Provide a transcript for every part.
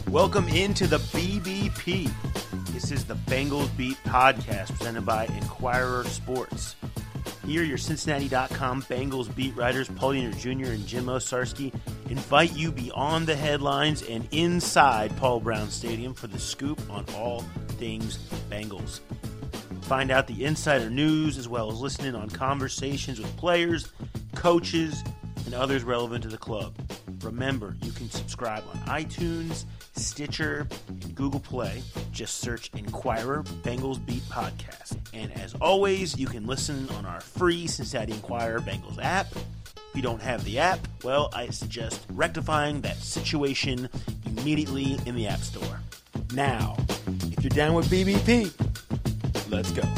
Welcome into the BBP. This is the Bengals Beat podcast presented by Inquirer Sports. Here, your Cincinnati.com Bengals beat writers Paul Dehner Jr. and Jim Osarsky invite you beyond the headlines and inside Paul Brown Stadium for the scoop on all things Bengals. Find out the insider news as well as listening on conversations with players, coaches, and others relevant to the club. Remember, you can subscribe on iTunes, Stitcher, and Google Play. Just search Inquirer Bengals Beat Podcast. And as always, you can listen on our free Cincinnati Inquirer Bengals app. If you don't have the app, well, I suggest rectifying that situation immediately in the App Store. Now, if you're down with BBP, let's go.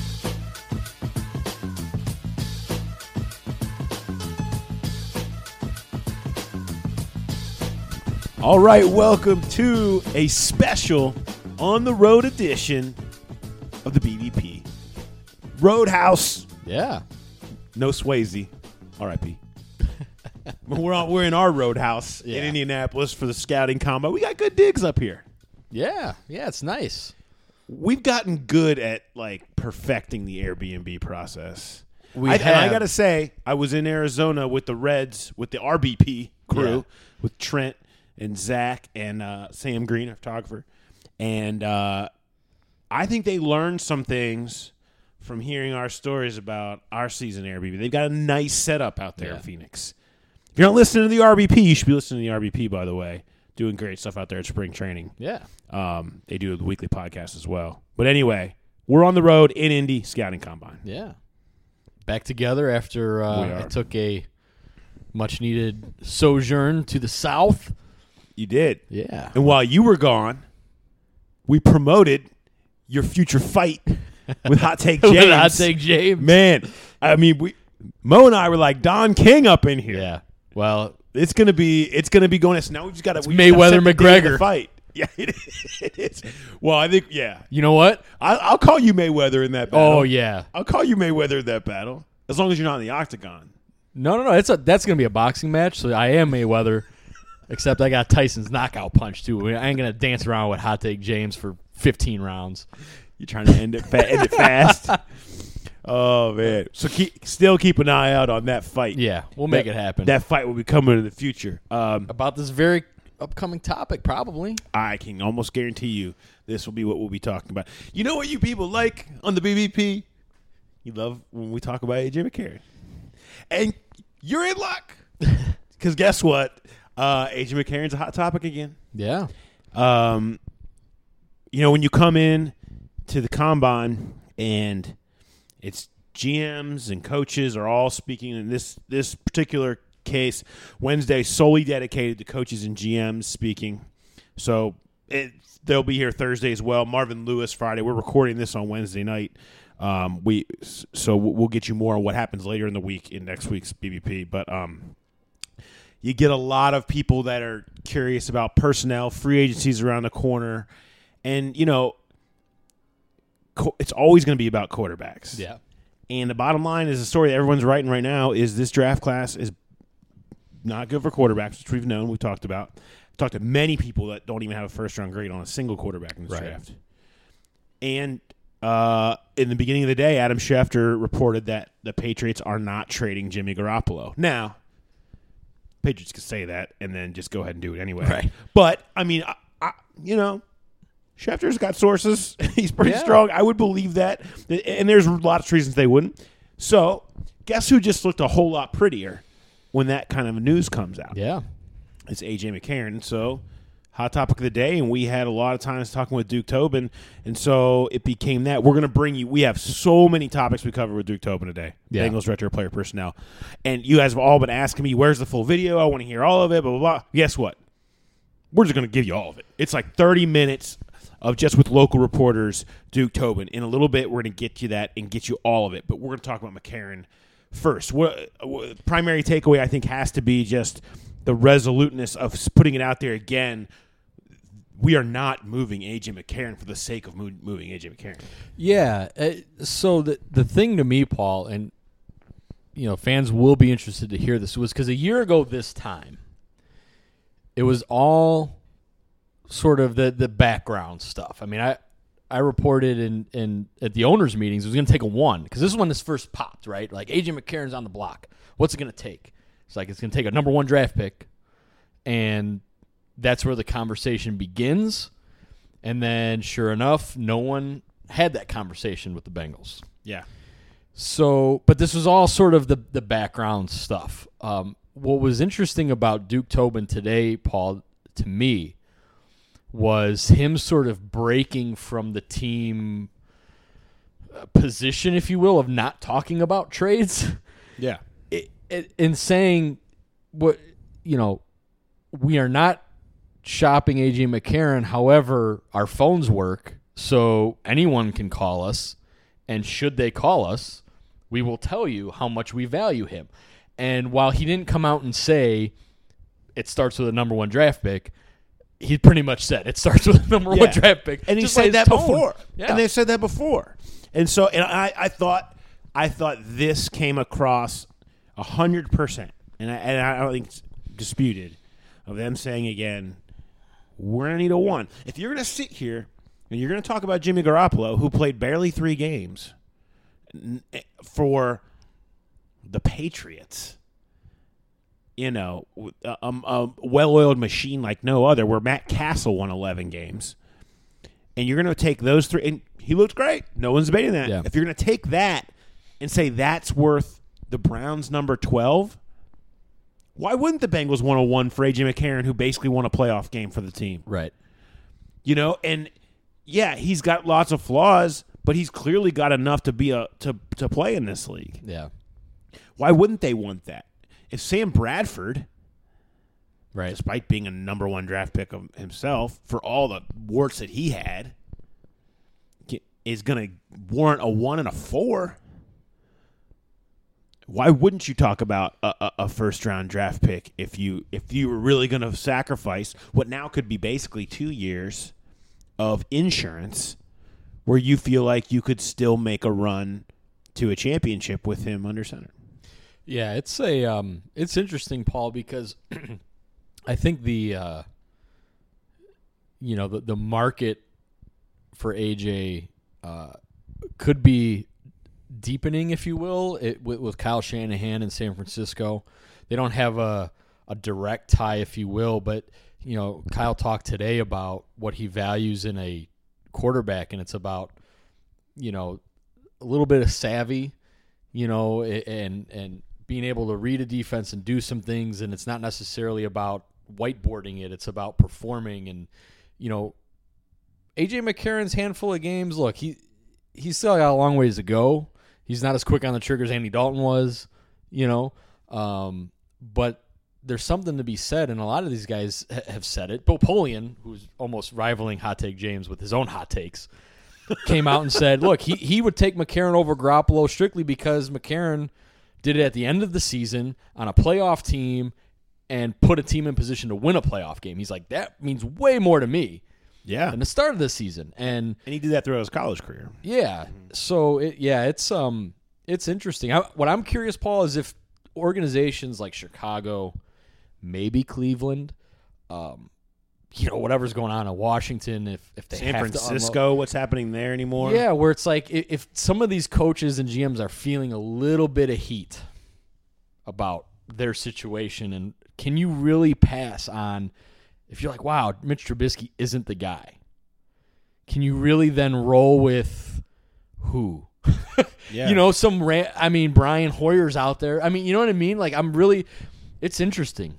All right, welcome to a special on-the-road edition of the BBP. Roadhouse. Yeah. No Swayze. R.I.P. We're in our Roadhouse in Indianapolis for the scouting combo. We got good digs up here. Yeah, it's nice. We've gotten good at, perfecting the Airbnb process. And I got to say, I was in Arizona with the Reds, with the RBP crew, with Trent and Zach and Sam Green, our photographer. And I think they learned some things from hearing our stories about our season Airbnb. They've got a nice setup out there in Phoenix. If you're not listening to the RBP, you should be listening to the RBP, by the way. Doing great stuff out there at spring training. Yeah. They do the weekly podcast as well. But anyway, we're on the road in Indy, scouting combine. Yeah. Back together after are. I took a much-needed sojourn to the south. You did. Yeah. And while you were gone, we promoted your future fight with Hot Take James. With Hot Take James. Man, I mean, Mo and I were like Don King up in here. Yeah. Well, it's gonna be going. So now we just got to Mayweather McGregor fight. Yeah, it is. Well, I think You know what? I'll call you Mayweather in that battle. Oh yeah. I'll call you Mayweather in that battle as long as you're not in the octagon. No. That's gonna be a boxing match. So I am Mayweather, except I got Tyson's knockout punch too. I ain't gonna dance around with Hot Take James for 15 rounds. You're trying to end it fast. Oh man! So still keep an eye out on that fight. Yeah, we'll make it happen. That fight will be coming in the future. About this very upcoming topic, probably. I can almost guarantee you this will be what we'll be talking about. You know what you people like on the BBP? You love when we talk about AJ McCarron, and you're in luck because guess what? AJ McCarron's a hot topic again. Yeah. When you come in to the combine and it's GMs and coaches are all speaking in this particular case. Wednesday solely dedicated to coaches and GMs speaking. So they'll be here Thursday as well. Marvin Lewis Friday. We're recording this on Wednesday night. We'll get you more on what happens later in the week in next week's BBP. But you get a lot of people that are curious about personnel, free agencies around the corner, and it's always going to be about quarterbacks. Yeah. And the bottom line is the story that everyone's writing right now is this draft class is not good for quarterbacks, which we've known, we've talked about. I've talked to many people that don't even have a first-round grade on a single quarterback in this draft. And in the beginning of the day, Adam Schefter reported that the Patriots are not trading Jimmy Garoppolo. Now, Patriots can say that and then just go ahead and do it anyway. Right. But, I mean, Schefter's got sources. He's pretty strong. I would believe that. And there's lots of reasons they wouldn't. So, guess who just looked a whole lot prettier when that kind of news comes out? Yeah. It's A.J. McCarron. So, hot topic of the day, and we had a lot of times talking with Duke Tobin, and so it became that. We're going to bring you – we have so many topics we cover with Duke Tobin today. Yeah. Bengals retro player personnel. And you guys have all been asking me, where's the full video? I want to hear all of it, blah, blah, blah. Guess what? We're just going to give you all of it. It's like 30 minutes of just with local reporters, Duke Tobin. In a little bit, we're going to get you that and get you all of it. But we're going to talk about McCarron first. Primary takeaway, I think, has to be just the resoluteness of putting it out there again. We are not moving A.J. McCarron for the sake of moving A.J. McCarron. Yeah. So the thing to me, Paul, and fans will be interested to hear this, was because a year ago this time, it was all sort of the background stuff. I mean, I reported in at the owners' meetings it was going to take a 1 because this is when this first popped, right? Like A.J. McCarron's on the block. What's it going to take? It's like it's going to take a number 1 draft pick, and that's where the conversation begins. And then, sure enough, no one had that conversation with the Bengals. Yeah. So, but this was all sort of the background stuff. What was interesting about Duke Tobin today, Paul, to me, was him sort of breaking from the team position, if you will, of not talking about trades. Yeah. In saying, what we are not shopping A.J. McCarron. However, our phones work, so anyone can call us. And should they call us, we will tell you how much we value him. And while he didn't come out and say it starts with a number 1 draft pick, he pretty much said it starts with a number 1 draft pick. And he just said that tone. before. Yeah. And they said that before. And so I thought this came across 100%. And I don't think it's disputed of them saying again, we're going to need a 1. If you're going to sit here and you're going to talk about Jimmy Garoppolo, who played barely 3 games for the Patriots, a well-oiled machine like no other, where Matt Castle won 11 games, and you're going to take those 3, and he looked great. No one's debating that. Yeah. If you're going to take that and say that's worth the Browns' number 12, why wouldn't the Bengals want a 1 for A.J. McCarron, who basically won a playoff game for the team? Right. And yeah, he's got lots of flaws, but he's clearly got enough to be to play in this league. Yeah. Why wouldn't they want that? If Sam Bradford, Right. despite being a number 1 draft pick of himself, for all the warts that he had, is going to warrant a 1 and a 4, why wouldn't you talk about a first-round draft pick if you were really going to sacrifice what now could be basically 2 years of insurance where you feel like you could still make a run to a championship with him under center? Yeah, it's interesting, Paul, because I think the market for AJ could be deepening, if you will, with Kyle Shanahan in San Francisco. They don't have a direct tie, if you will, but Kyle talked today about what he values in a quarterback, and it's about a little bit of savvy, and being able to read a defense and do some things, and it's not necessarily about whiteboarding it. It's about performing. And, A.J. McCarron's handful of games, look, he's still got a long ways to go. He's not as quick on the trigger as Andy Dalton was, but there's something to be said, and a lot of these guys have said it. Bill Polian, who's almost rivaling Hot Take James with his own hot takes, came out and said, look, he would take McCarron over Garoppolo strictly because McCarron did it at the end of the season on a playoff team and put a team in position to win a playoff game. He's like, that means way more to me than the start of the season. And he did that throughout his college career. Yeah. So, it's interesting. What I'm curious, Paul, is if organizations like Chicago, maybe Cleveland, whatever's going on in Washington, if they San have Francisco, what's happening there anymore? Yeah, where it's like if some of these coaches and GMs are feeling a little bit of heat about their situation, and can you really pass on if you're like, wow, Mitch Trubisky isn't the guy? Can you really then roll with who? Yeah. Brian Hoyer's out there. I mean, you know what I mean? Like, it's interesting.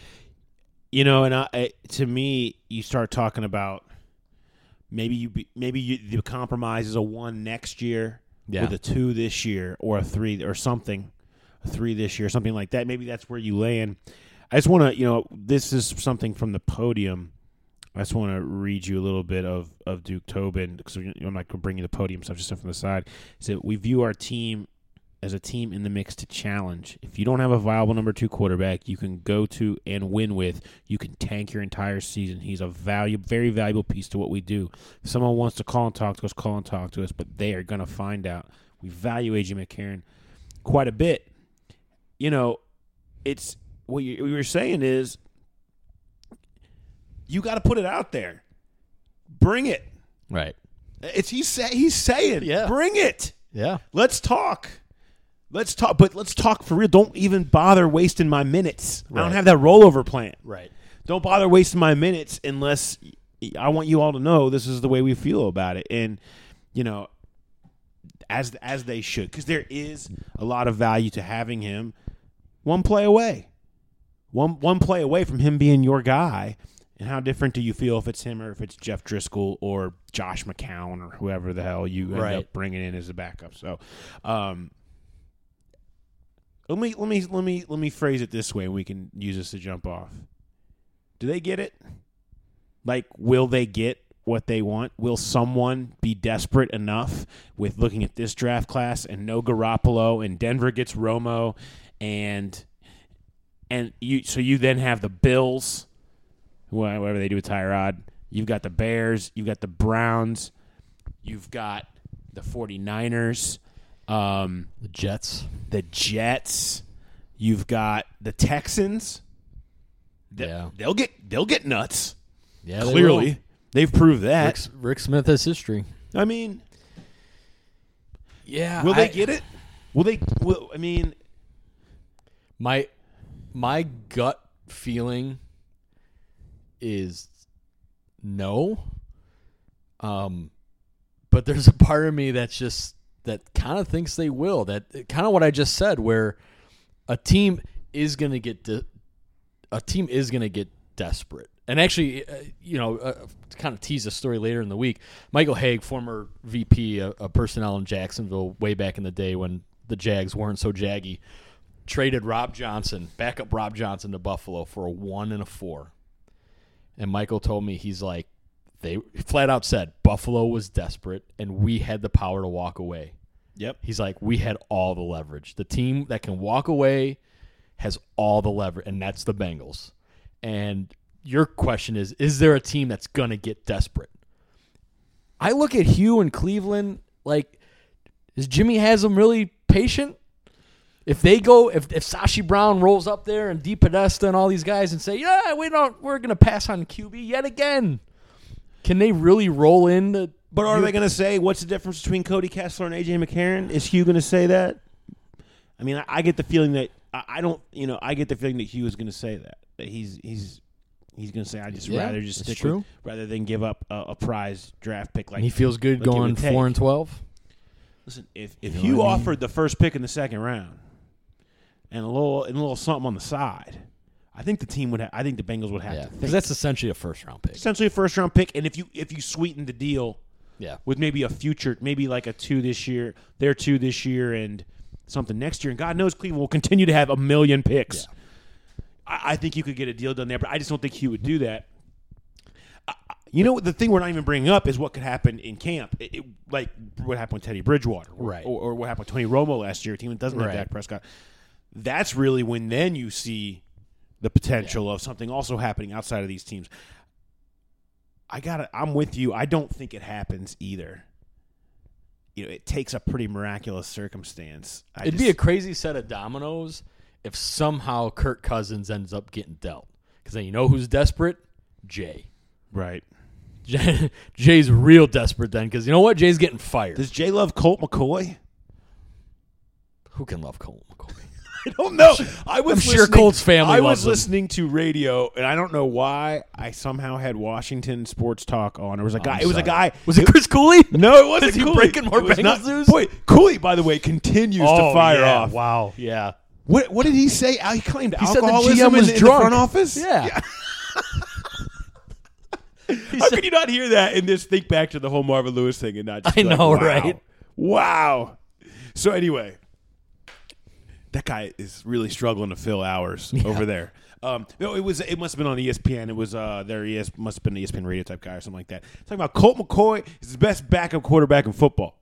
To me, you start talking about maybe the compromise is a 1 next year with a 2 this year, or a 3 or something, a 3 this year, something like that. Maybe that's where you land. I just want to, this is something from the podium. I just want to read you a little bit of Duke Tobin, because I'm not going to bring you the podium stuff, just from the side. He said, we view our team as a team in the mix to challenge. If you don't have a viable number 2 quarterback you can go to and win with, you can tank your entire season. He's a very valuable piece to what we do. If someone wants to call and talk to us, call and talk to us, but they are going to find out. We value A.J. McCarron quite a bit. It's what you're saying is You got to put it out there. Bring it. Right. He's saying, Yeah. Bring it. Yeah. Let's talk. But let's talk for real. Don't even bother wasting my minutes. Right. I don't have that rollover plan. Right. Don't bother wasting my minutes unless I want you all to know this is the way we feel about it. And, as they should, because there is a lot of value to having him one play away. One play away from him being your guy. And how different do you feel if it's him or if it's Jeff Driscoll or Josh McCown or whoever the hell you end up bringing in as a backup? So, let me phrase it this way, and we can use this to jump off. Do they get it? Like, will they get what they want? Will someone be desperate enough with looking at this draft class and no Garoppolo, and Denver gets Romo, and you then have the Bills, whatever they do with Tyrod. You've got the Bears, you've got the Browns, you've got the 49ers, the Jets. You've got the Texans. They'll get nuts. Yeah, clearly they've proved that. Rick Smith has history. I mean, yeah. Will they get it? I mean, my gut feeling is no. But there's a part of me that kind of thinks they will. That kind of what I just said, where a team is going to get desperate. And actually, to kind of tease a story later in the week, Michael Haig, former VP of personnel in Jacksonville way back in the day when the Jags weren't so jaggy, traded backup Rob Johnson to Buffalo for a 1 and a 4. And Michael told me, he's like, they flat out said Buffalo was desperate and we had the power to walk away. Yep. He's like, we had all the leverage. The team that can walk away has all the leverage, and that's the Bengals. And your question is there a team that's going to get desperate? I look at Hugh in Cleveland, like, is Jimmy Haslam really patient? If Sashi Brown rolls up there and DePodesta and all these guys and say, yeah, we're going to pass on QB yet again, can they really roll in? But are they going to say, what's the difference between Cody Kessler and A.J. McCarron? Is Hugh going to say that? I mean, I get the feeling that I get the feeling that Hugh is going to say that he's going to say, I just rather just stick with, rather than give up a prize draft pick. Like, and he feels good going 4-12. Listen, if Hugh offered the first pick in the second round and a little something on the side, I think the Bengals would have to think. Because that's essentially a first-round pick. Essentially a first-round pick, and if you sweeten the deal, with maybe a future, maybe like a 2 this year, their 2 this year, and something next year, and God knows Cleveland will continue to have 1 million picks. Yeah. I think you could get a deal done there, but I just don't think Hugh would do that. The thing we're not even bringing up is what could happen in camp, like what happened with Teddy Bridgewater, right? Or what happened with Tony Romo last year, a team that doesn't have Dak Prescott. That's really when then you see the potential of something also happening outside of these teams. I'm with you. I don't think it happens either. It takes a pretty miraculous circumstance. It'd be a crazy set of dominoes if somehow Kirk Cousins ends up getting dealt. Because then you know who's desperate? Jay. Right. Jay's real desperate then, because you know what? Jay's getting fired. Does Jay love Colt McCoy? Who can love Colt McCoy? I don't know. I'm sure Colt's family loves him. Listening to radio, and I don't know why I somehow had Washington Sports Talk on. There was a guy. It was a guy. Was it Chris Cooley? No, it wasn't. Is he Cooley. breaking more Bengals news? Boy, Cooley, by the way, continues to fire off. Wow. Yeah. What did he say? He claimed alcoholism said the GM was in the drunk. front office? Yeah. How could you not hear that and just think back to the whole Marvin Lewis thing and not just I know, right? Wow. So anyway, that guy is really struggling to fill hours over there. No, it must have been on ESPN. It was must have been an ESPN radio type guy or something like that. Talking about Colt McCoy is the best backup quarterback in football.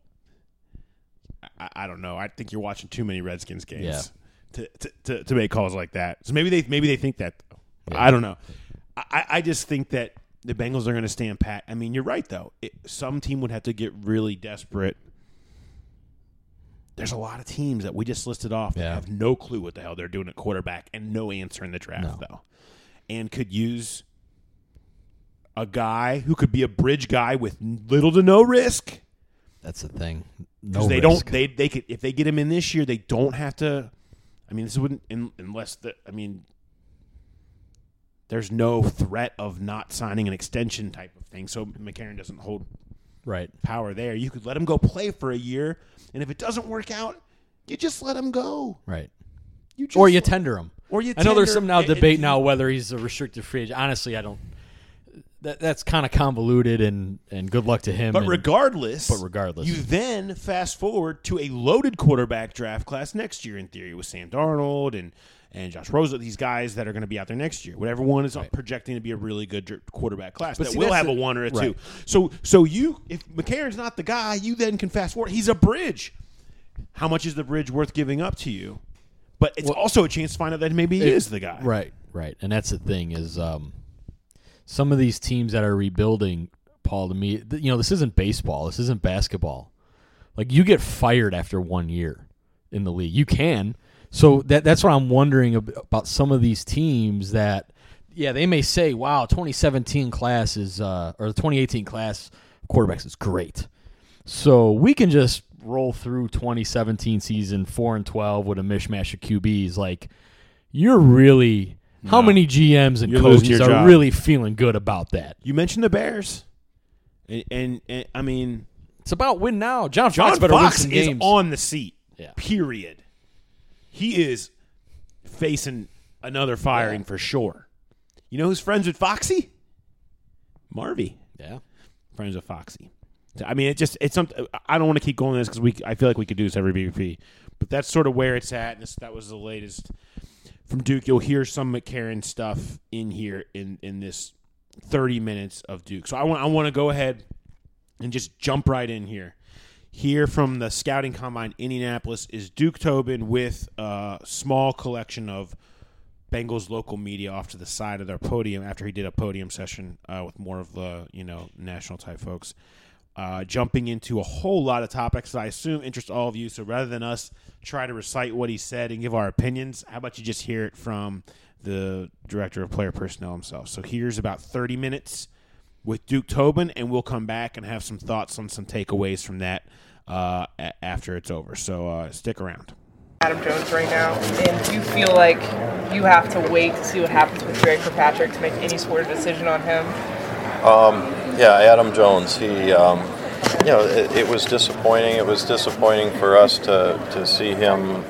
I don't know. I think you're watching too many Redskins games to make calls like that. So maybe they think that. Yeah. I don't know. I just think that the Bengals are going to stand pat. I mean, you're right though. Some team would have to get really desperate. There's a lot of teams that we just listed off that have no clue what the hell they're doing at quarterback and no answer in the draft, though. And could use a guy who could be a bridge guy with little to no risk. That's the thing. No risk. Don't. They could, if they get him in this year, they don't have to. I mean, this wouldn't unless the. I mean, there's no threat of not signing an extension type of thing, so McCarron doesn't hold power there. You could let him go play for a year, and if it doesn't work out, you just let him go. Right. You tender him. I know there's some debate now whether he's a restricted free agent. Honestly, I don't. That's kind of convoluted, and good luck to him. But regardless, you then fast forward to a loaded quarterback draft class next year in theory with Sam Darnold and Josh Rosen, these guys that are going to be out there next year. Whatever one is projecting to be a really good quarterback class, but will have a one or a two. So you, if McCarron's not the guy, you then can fast forward. He's a bridge. How much is the bridge worth giving up to you? But it's also a chance to find out that maybe he is the guy. Right. And that's the thing is some of these teams that are rebuilding, Paul, to me, this isn't baseball. This isn't basketball. Like, you get fired after 1 year in the league. You can. So that's what I'm wondering about some of these teams that, they may say, wow, 2017 class is or the 2018 class of quarterbacks is great. So we can just roll through 2017 season 4-12 with a mishmash of QBs. Like, you're really how many GMs and coaches are really feeling good about that? You mentioned the Bears, and I mean, it's about win now. John Fox better win some games. Is on the seat. Yeah. Period. He is facing another firing for sure. You know who's friends with Foxy? Marvy. Yeah, friends with Foxy. I mean, it's something. I don't want to keep going on this because I feel like we could do this every BVP, but that's sort of where it's at. That was the latest from Duke. You'll hear some McCarron stuff in here in this 30 minutes of Duke. So I want to go ahead and just jump right in here. Here from the Scouting Combine, Indianapolis, is Duke Tobin with a small collection of Bengals local media off to the side of their podium after he did a podium session with more of the national type folks. Jumping into a whole lot of topics that I assume interest all of you. So rather than us try to recite what he said and give our opinions, how about you just hear it from the director of player personnel himself. So here's about 30 minutes with Duke Tobin, and we'll come back and have some thoughts on some takeaways from that after it's over. So stick around. Adam Jones right now, and do you feel like you have to wait to see what happens with Greg Kirkpatrick to make any sort of decision on him? Adam Jones. He, it was disappointing. It was disappointing for us to see him.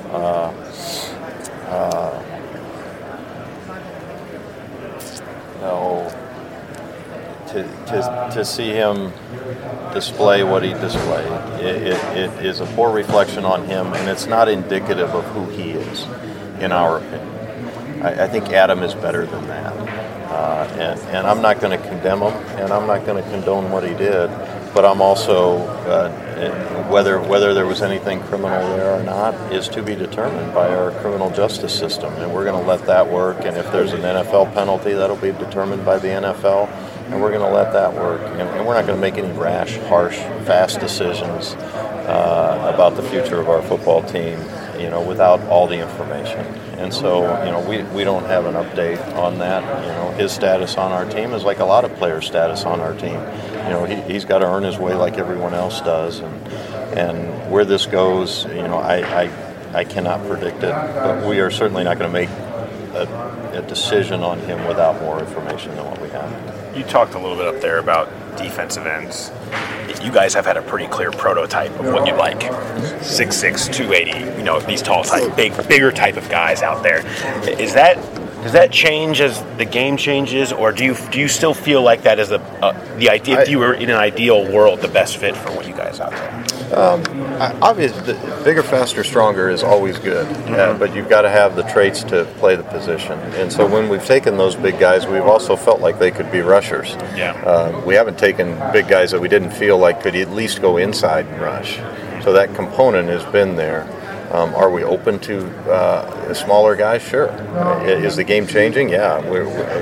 To see him display what he displayed. It is a poor reflection on him, and it's not indicative of who he is, in our opinion. I think Adam is better than that. And I'm not going to condemn him, and I'm not going to condone what he did, but I'm also, whether there was anything criminal there or not is to be determined by our criminal justice system, and we're going to let that work, and if there's an NFL penalty, that'll be determined by the NFL, and we're going to let that work, and we're not going to make any rash, harsh, fast decisions about the future of our football team, without all the information. And so, we don't have an update on that. His status on our team is like a lot of players' status on our team. He's got to earn his way like everyone else does. And where this goes, I cannot predict it. But we are certainly not going to make a decision on him without more information than what we have. You talked a little bit up there about defensive ends. You guys have had a pretty clear prototype of what you like. 6'6", 280, these tall type, bigger type of guys out there. Does that change as the game changes, or do you still feel like that is the idea? If you were in an ideal world, the best fit for what you guys out there? Obviously, bigger, faster, stronger is always good, but you've got to have the traits to play the position. And so when we've taken those big guys, we've also felt like they could be rushers. Yeah. We haven't taken big guys that we didn't feel like could at least go inside and rush. So that component has been there. Are we open to smaller guys? Sure. Is the game changing? Yeah.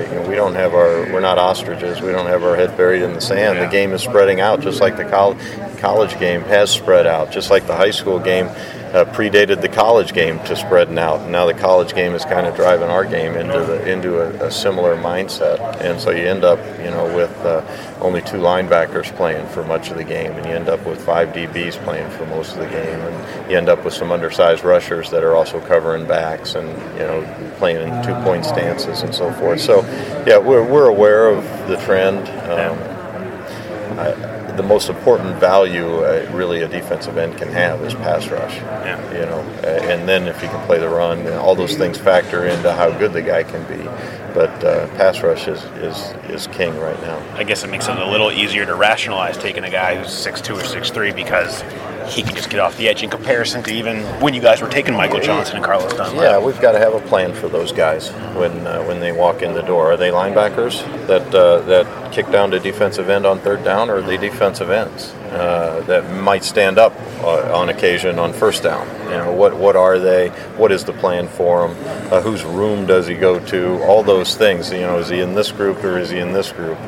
We're not ostriches. We don't have our head buried in the sand. The game is spreading out just like the college game has spread out, just like the high school game predated the college game to spreading out. Now the college game is kind of driving our game into a similar mindset, and so you end up, with only 2 linebackers playing for much of the game, and you end up with 5 DBs playing for most of the game, and you end up with some undersized rushers that are also covering backs and playing in 2-point stances and so forth. So, yeah, we're aware of the trend. The most important value really a defensive end can have is pass rush. Yeah. And then if you can play the run, all those things factor into how good the guy can be. But pass rush is king right now. I guess it makes it a little easier to rationalize taking a guy who's 6'2" or 6'3" because he can just get off the edge in comparison to even when you guys were taking Michael Johnson and Carlos Dunlap. Yeah, we've got to have a plan for those guys when they walk in the door. Are they linebackers that kick down to defensive end on third down, or are they defensive ends that might stand up on occasion on first down? What are they? What is the plan for them? Whose room does he go to? All those things. Is he in this group or is he in this group?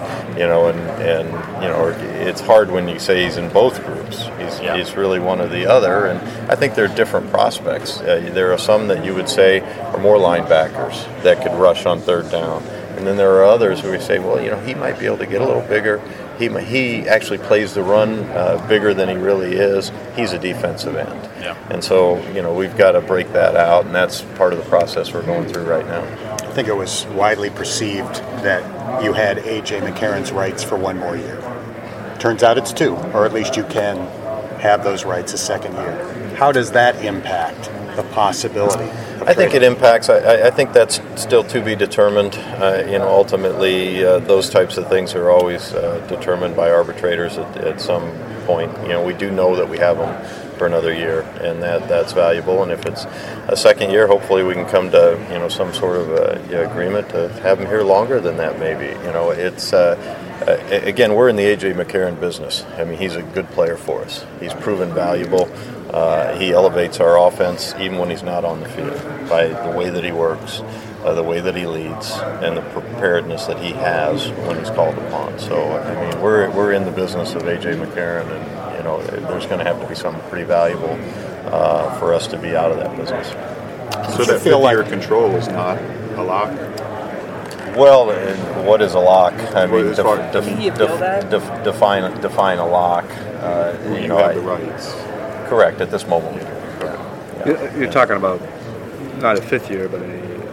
It's hard when you say he's in both groups. He's really one or the other, and I think they're different prospects. There are some that you would say are more linebackers that could rush on third down, and then there are others where we say, well, he might be able to get a little bigger. He actually plays the run bigger than he really is. He's a defensive end. Yeah. And so, we've got to break that out, and that's part of the process we're going through right now. I think it was widely perceived that you had A.J. McCarron's rights for 1 more year. Turns out it's 2, or at least you can have those rights a second year. How does that impact the possibility? I think it impacts. I think that's still to be determined. Ultimately, those types of things are always determined by arbitrators at some point. We do know that we have them for another year, and that's valuable. And if it's a second year, hopefully we can come to some sort of agreement to have them here longer than that. Maybe it's. Again, we're in the A.J. McCarron business. I mean, he's a good player for us. He's proven valuable. He elevates our offense even when he's not on the field by the way that he works, the way that he leads, and the preparedness that he has when he's called upon. So, I mean, we're in the business of A.J. McCarron, and there's going to have to be something pretty valuable for us to be out of that business. So that fifth-year control is not a lock? Well, what is a lock? I mean, define a lock. You have the rights. Correct. At this moment, we do. Yeah. You're talking about not a 5th year, but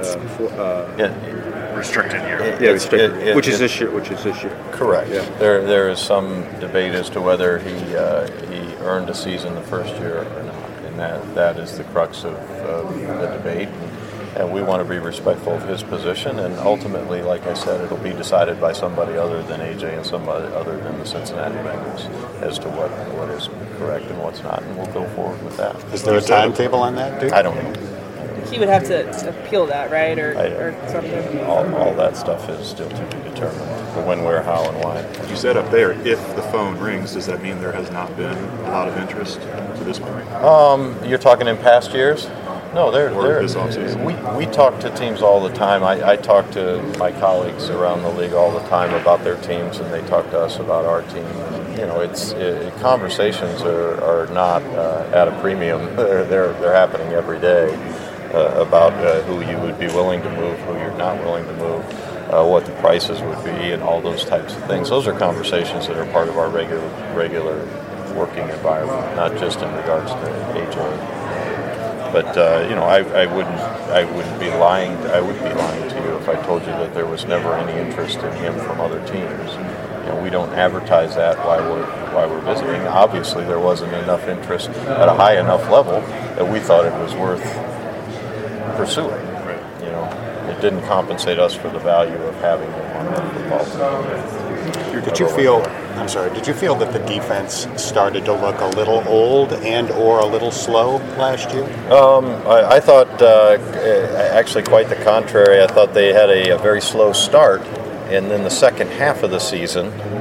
a restricted year. Restricted. Which is this year. Correct. Yeah. There is some debate as to whether he earned a season the first year or not, and that is the crux of the debate. And we want to be respectful of his position, and ultimately, like I said, it'll be decided by somebody other than AJ and somebody other than the Cincinnati Bengals as to what is correct and what's not, and we'll go forward with that. Is there a timetable on that, dude? I don't know. He would have to appeal that, right, or something? All that stuff is still to be determined, the when, where, how, and why. You said up there, if the phone rings, does that mean there has not been a lot of interest to this point? You're talking in past years? No, this offseason. We talk to teams all the time. I talk to my colleagues around the league all the time about their teams, and they talk to us about our team. Conversations are not at a premium. They're happening every day about who you would be willing to move, who you're not willing to move, what the prices would be, and all those types of things. Those are conversations that are part of our regular working environment, not just in regards to AJ. But I wouldn't be lying. I would be lying to you if I told you that there was never any interest in him from other teams. We don't advertise that while we're visiting. Obviously, there wasn't enough interest at a high enough level that we thought it was worth pursuing. Right. It didn't compensate us for the value of having him on the football team. Did you feel that the defense started to look a little old and or a little slow last year? I thought actually quite the contrary. I thought they had a very slow start, and then the second half of the season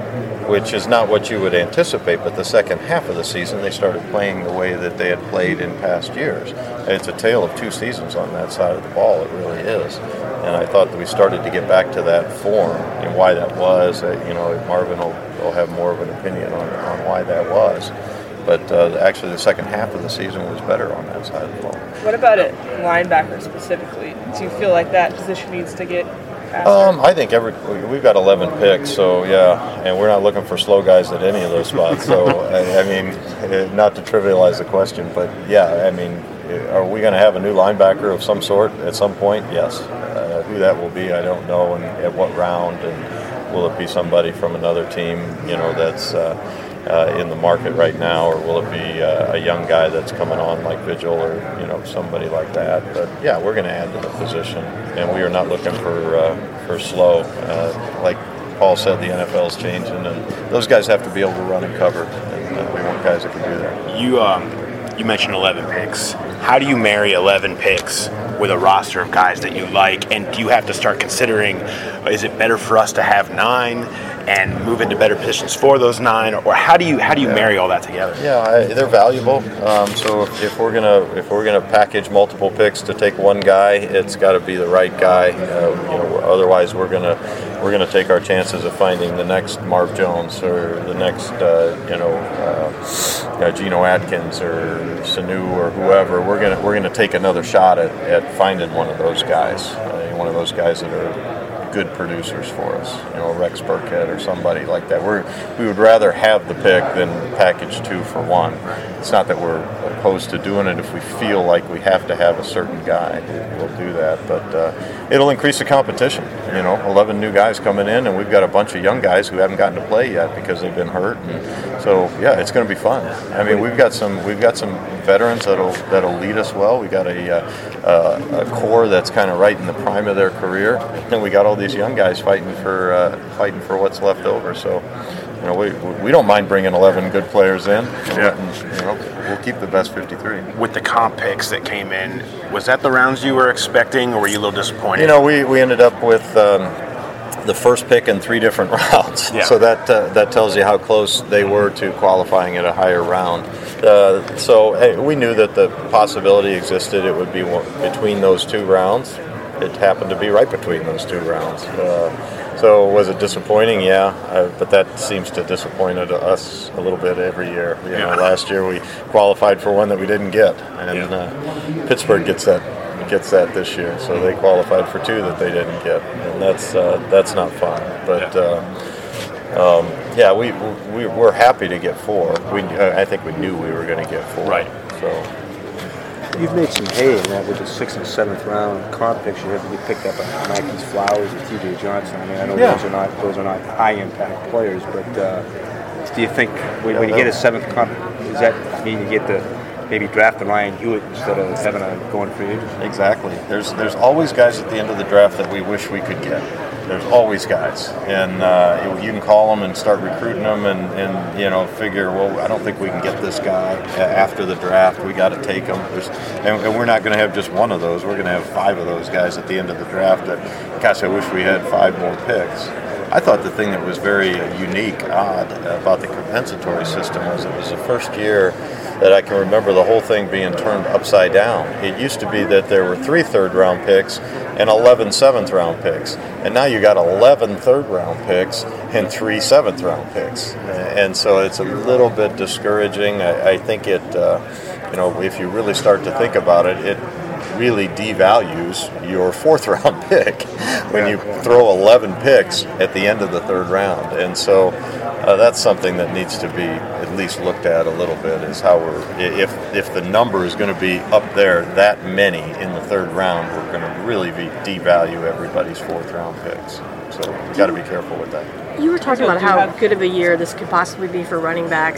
which is not what you would anticipate. But the second half of the season, they started playing the way that they had played in past years. It's a tale of two seasons on that side of the ball. It really is. And I thought that we started to get back to that form, and why that was. Marvin will have more of an opinion on why that was. But actually, the second half of the season was better on that side of the ball. What about it, linebacker specifically? Do you feel like that position needs to get faster? I think we've got 11 picks, so yeah, and we're not looking for slow guys at any of those spots. So I mean, not to trivialize the question, but yeah, I mean, are we going to have a new linebacker of some sort at some point? Yes. Who that will be, I don't know, and at what round, and will it be somebody from another team, that's in the market right now, or will it be a young guy that's coming on like Vigil or somebody like that? But yeah, we're going to add to the position, and we are not looking for slow. Like Paul said, the NFL is changing, and those guys have to be able to run and cover, and we want guys that can do that. You mentioned 11 picks. How do you marry 11 picks with a roster of guys that you like, and do you have to start considering, is it better for us to have 9 and move into better positions for those 9, or how do you marry all that together? Yeah, they're valuable. So if we're gonna package multiple picks to take one guy, it's got to be the right guy. Otherwise we're gonna take our chances of finding the next Marv Jones or the next Geno Atkins or Sanu or whoever. We're gonna take another shot at finding one of those guys. One of those guys that are good producers for us, Rex Burkhead or somebody like that. We would rather have the pick than package 2 for 1. It's not that we're opposed to doing it. If we feel like we have to have a certain guy, we'll do that. But it'll increase the competition. 11 new guys coming in, and we've got a bunch of young guys who haven't gotten to play yet because they've been hurt. And so yeah, it's going to be fun. I mean, we've got some veterans that'll lead us well. We got a core that's kind of right in the prime of their career, and we got all these young guys fighting for what's left over. So we don't mind bringing 11 good players in. We'll keep the best 53. With the comp picks that came in, was that the rounds you were expecting, or were you a little disappointed? We ended up with the first pick in 3 different rounds. Yeah. So that tells you how close they were to qualifying at a higher round. So we knew that the possibility existed. It would be between those 2 rounds. It happened to be right between those 2 rounds. So was it disappointing? Yeah, but that seems to disappoint us a little bit every year. Last year we qualified for one that we didn't get, and Pittsburgh gets that this year. So they qualified for 2 that they didn't get, and that's not fun. But we're happy to get 4. I think we knew we were going to get 4. Right. So. You've made some hay in that with the 6th and 7th round comp picks. You have to be picked up on Mikey's Flowers or T.J. Johnson. I mean, I know those are not high impact players, but do you think when you get a 7th comp, does that mean you get to maybe draft the Ryan Hewitt instead of having a going free agent? Exactly. There's always guys at the end of the draft that we wish we could get. There's always guys, and you can call them and start recruiting them, and figure, well, I don't think we can get this guy after the draft. We got to take him, and we're not going to have just one of those. We're going to have 5 of those guys at the end of the draft. That, gosh, I wish we had 5 more picks. I thought the thing that was very unique, odd about the compensatory system was it was the first year that I can remember the whole thing being turned upside down. It used to be that there were 3 third-round picks and 11 seventh-round picks, and now you got 11 third-round picks and 3 seventh-round picks, and so it's a little bit discouraging. I think it, if you really start to think about it, it really devalues your 4th-round pick when you throw 11 picks at the end of the 3rd round, and so that's something that needs to be at least looked at a little bit, is how if the number is going to be up there that many in the 3rd round, we're going to really devalue everybody's 4th-round picks. So we've got to be careful with that. You were talking about how good of a year this could possibly be for running backs.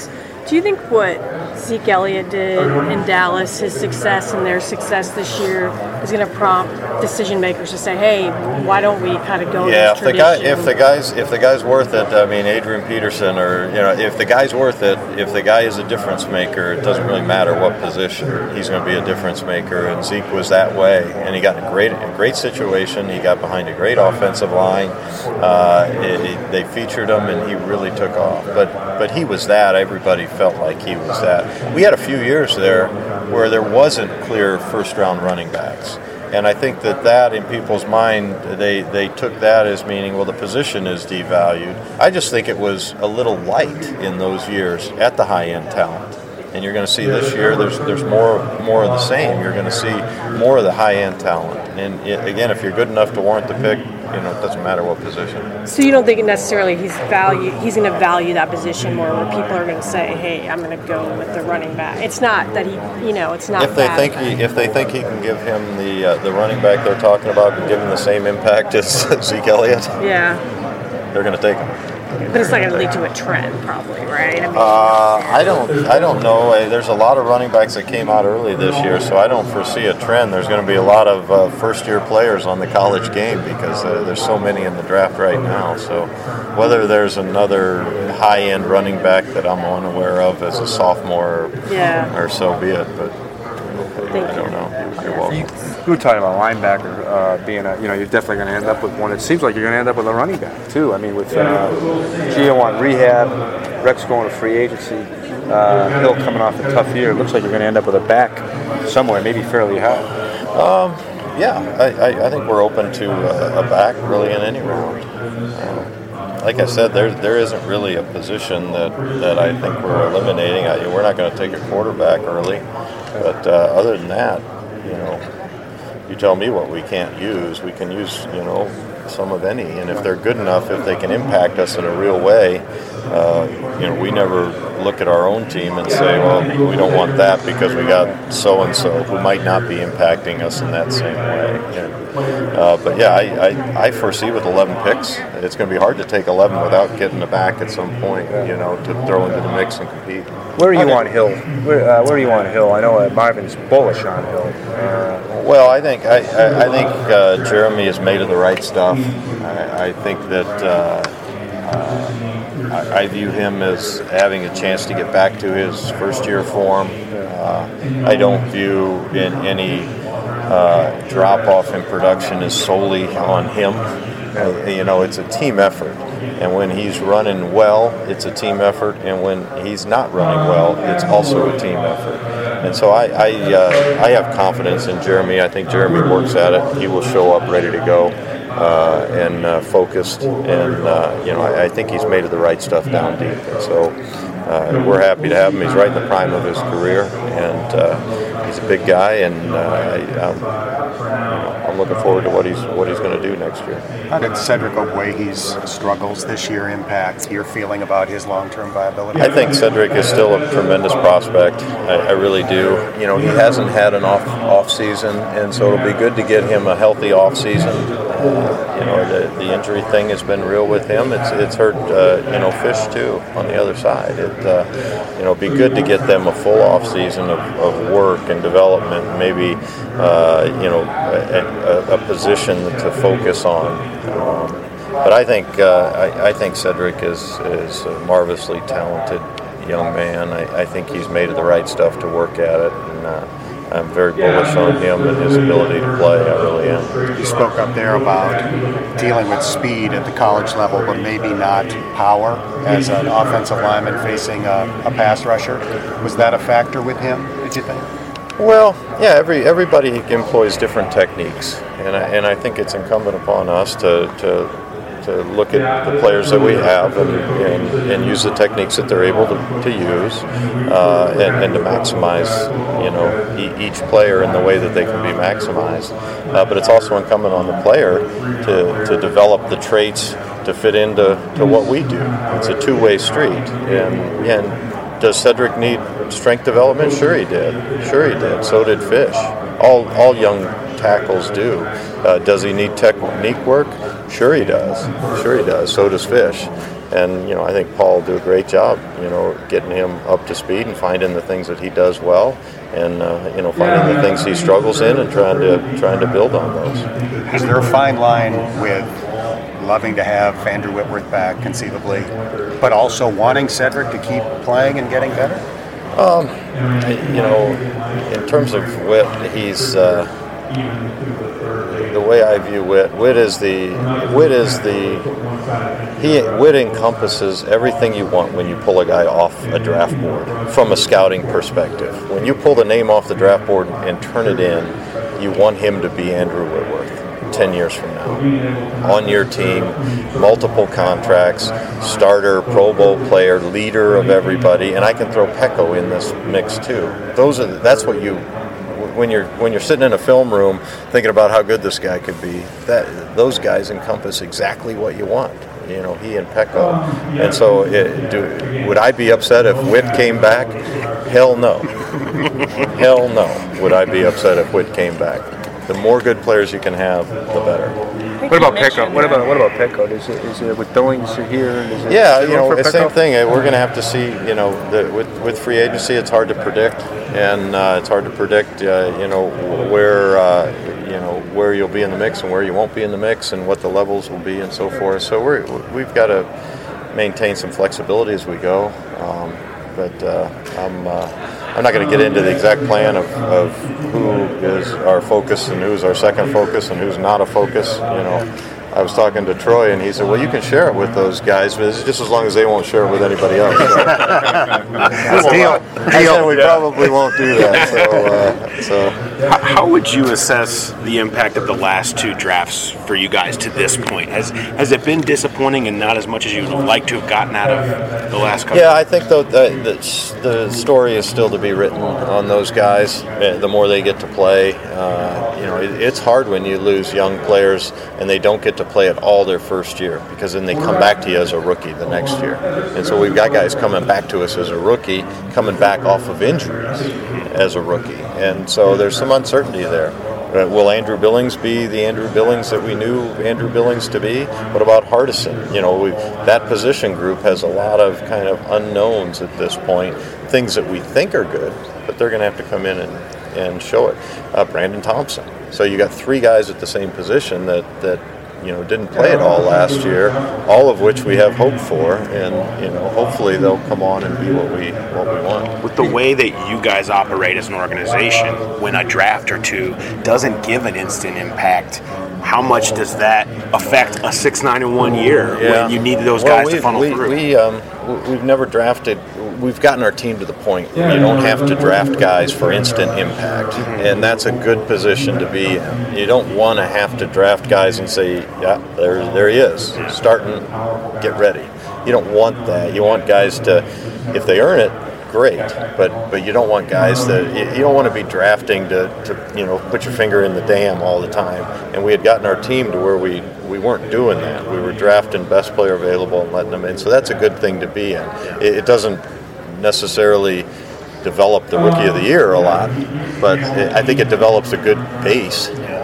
Do you think what Zeke Elliott did in Dallas, his success and their success this year, is going to prompt decision makers to say, "Hey, why don't we kind of go?" Yeah, this tradition? if the guy's worth it, I mean, Adrian Peterson, or if the guy's worth it, if the guy is a difference maker, it doesn't really matter what position. He's going to be a difference maker, and Zeke was that way, and he got in a great situation. He got behind a great offensive line. They featured him, and he really took off. But he was that. Everybody felt like he was that. We had a few years there where there wasn't clear first-round running backs. And I think that in people's mind, they took that as meaning, well, the position is devalued. I just think it was a little light in those years at the high-end talent. And you're going to see this year there's more of the same. You're going to see more of the high-end talent. And again, if you're good enough to warrant the pick, it doesn't matter what position. So you don't think necessarily he's going to value that position more, where people are going to say, "Hey, I'm going to go with the running back." It's not that it's not. If they think he can give him the running back they're talking about and give him the same impact as Zeke Elliott, yeah, they're going to take him. But it's not going to lead to a trend, probably, right? I don't know. There's a lot of running backs that came out early this year, so I don't foresee a trend. There's going to be a lot of first-year players on the college game because there's so many in the draft right now. So whether there's another high-end running back that I'm unaware of as a sophomore, or so be it. But I don't know. You're welcome. You were talking about linebacker being you're definitely going to end up with one. It seems like you're going to end up with a running back too. I mean, with Gio on rehab, Rex going to free agency, Hill coming off a tough year. It looks like you're going to end up with a back somewhere, maybe fairly high. I think we're open to a back really in any round. Like I said, there isn't really a position that I think we're eliminating. We're not going to take a quarterback early, but other than that, you tell me what we can't use. We can use, some of any, and if they're good enough, if they can impact us in a real way, we never look at our own team and say, well, we don't want that because we got so-and-so who might not be impacting us in that same way. But yeah, I foresee with 11 picks, it's going to be hard to take 11 without getting a back at some point, to throw into the mix and compete. Where are you on Hill? Where are you on Hill? I know Marvin's bullish on Hill. Well, I think Jeremy is made of the right stuff. I think that I view him as having a chance to get back to his first-year form. I don't view in any drop-off in production as solely on him. It's a team effort. And when he's running well, it's a team effort. And when he's not running well, it's also a team effort. And so I have confidence in Jeremy. I think Jeremy works at it. He will show up ready to go and focused. And, I think he's made of the right stuff down deep. And so we're happy to have him. He's right in the prime of his career. And he's a big guy. And I'm looking forward to what he's going to do next year. How did Cedric Ogbuehi's struggles this year impact your feeling about his long-term viability? I think Cedric is still a tremendous prospect. I really do. He hasn't had an off season, and so it'll be good to get him a healthy off season. The injury thing has been real with him. It's hurt Fish too on the other side. It'd be good to get them a full off season of work and development, maybe a position to focus on. But I think Cedric is a marvelously talented young man. I think he's made of the right stuff to work at it, and I'm very bullish on him and his ability to play. I really am. You spoke up there about dealing with speed at the college level, but maybe not power as an offensive lineman facing a pass rusher. Was that a factor with him, did you think? Well, yeah, everybody employs different techniques, and I think it's incumbent upon us to look at the players that we have and use the techniques that they're able to use and to maximize each player in the way that they can be maximized. But it's also incumbent on the player to develop the traits to fit into what we do. It's a two-way street, and does Cedric need strength development? Sure he did. So did Fish. All young tackles do. Does he need technique work? Sure he does. So does Fish. And, I think Paul will do a great job, getting him up to speed and finding the things that he does well and, finding the things he struggles in and trying to build on those. Is there a fine line with loving to have Andrew Whitworth back, conceivably, but also wanting Cedric to keep playing and getting better? In terms of Whit, he's the way I view Whit. Whit encompasses everything you want when you pull a guy off a draft board from a scouting perspective. When you pull the name off the draft board and turn it in, you want him to be Andrew Whitworth 10 years from now. On your team, multiple contracts, starter, Pro Bowl player, leader of everybody, and I can throw Pecco in this mix too. That's what you, when you're sitting in a film room thinking about how good this guy could be, those guys encompass exactly what you want. He and Pecco. And so would I be upset if Whit came back? Hell no. Hell no would I be upset if Whit came back. The more good players you can have, the better. What about Pecco? What about Pecco? Is it with Billings here? Yeah, the same thing. We're going to have to see. With free agency, it's hard to predict, and it's hard to predict. Where you'll be in the mix and where you won't be in the mix, and what the levels will be, and so forth. So we've got to maintain some flexibility as we go. I'm not going to get into the exact plan of who is our focus and who's our second focus and who's not a focus. I was talking to Troy, and he said, well, you can share it with those guys, but it's just as long as they won't share it with anybody else. Deal. We probably won't do that. So. How would you assess the impact of the last two drafts for you guys to this point? Has it been disappointing and not as much as you would like to have gotten out of the last couple? Yeah, I think though the story is still to be written on those guys. The more they get to play, it's hard when you lose young players and they don't get to play at all their first year, because then they come back to you as a rookie the next year. And so we've got guys coming back to us as a rookie, coming back off of injuries as a rookie. And so there's some uncertainty there. Will Andrew Billings be the Andrew Billings that we knew Andrew Billings to be? What about Hardison? That position group has a lot of kind of unknowns at this point, things that we think are good, but they're going to have to come in and show it. Brandon Thompson. So you got three guys at the same position that didn't play at all last year, all of which we have hope for, and hopefully they'll come on and be what we want. With the way that you guys operate as an organization, when a draft or two doesn't give an instant impact, how much does that affect a 6-9 in 1 year when you need those guys to funnel through? We've never drafted. We've gotten our team to the point where you don't have to draft guys for instant impact, and that's a good position to be in. You don't want to have to draft guys and say, yeah, there he is, starting, get ready. You don't want that. You want guys to, if they earn it, great, but you don't want guys that you don't want to be drafting to put your finger in the dam all the time. And we had gotten our team to where we weren't doing that. We were drafting best player available and letting them in. So that's a good thing to be in. It doesn't necessarily develop the rookie of the year a lot, but I think it develops a good base,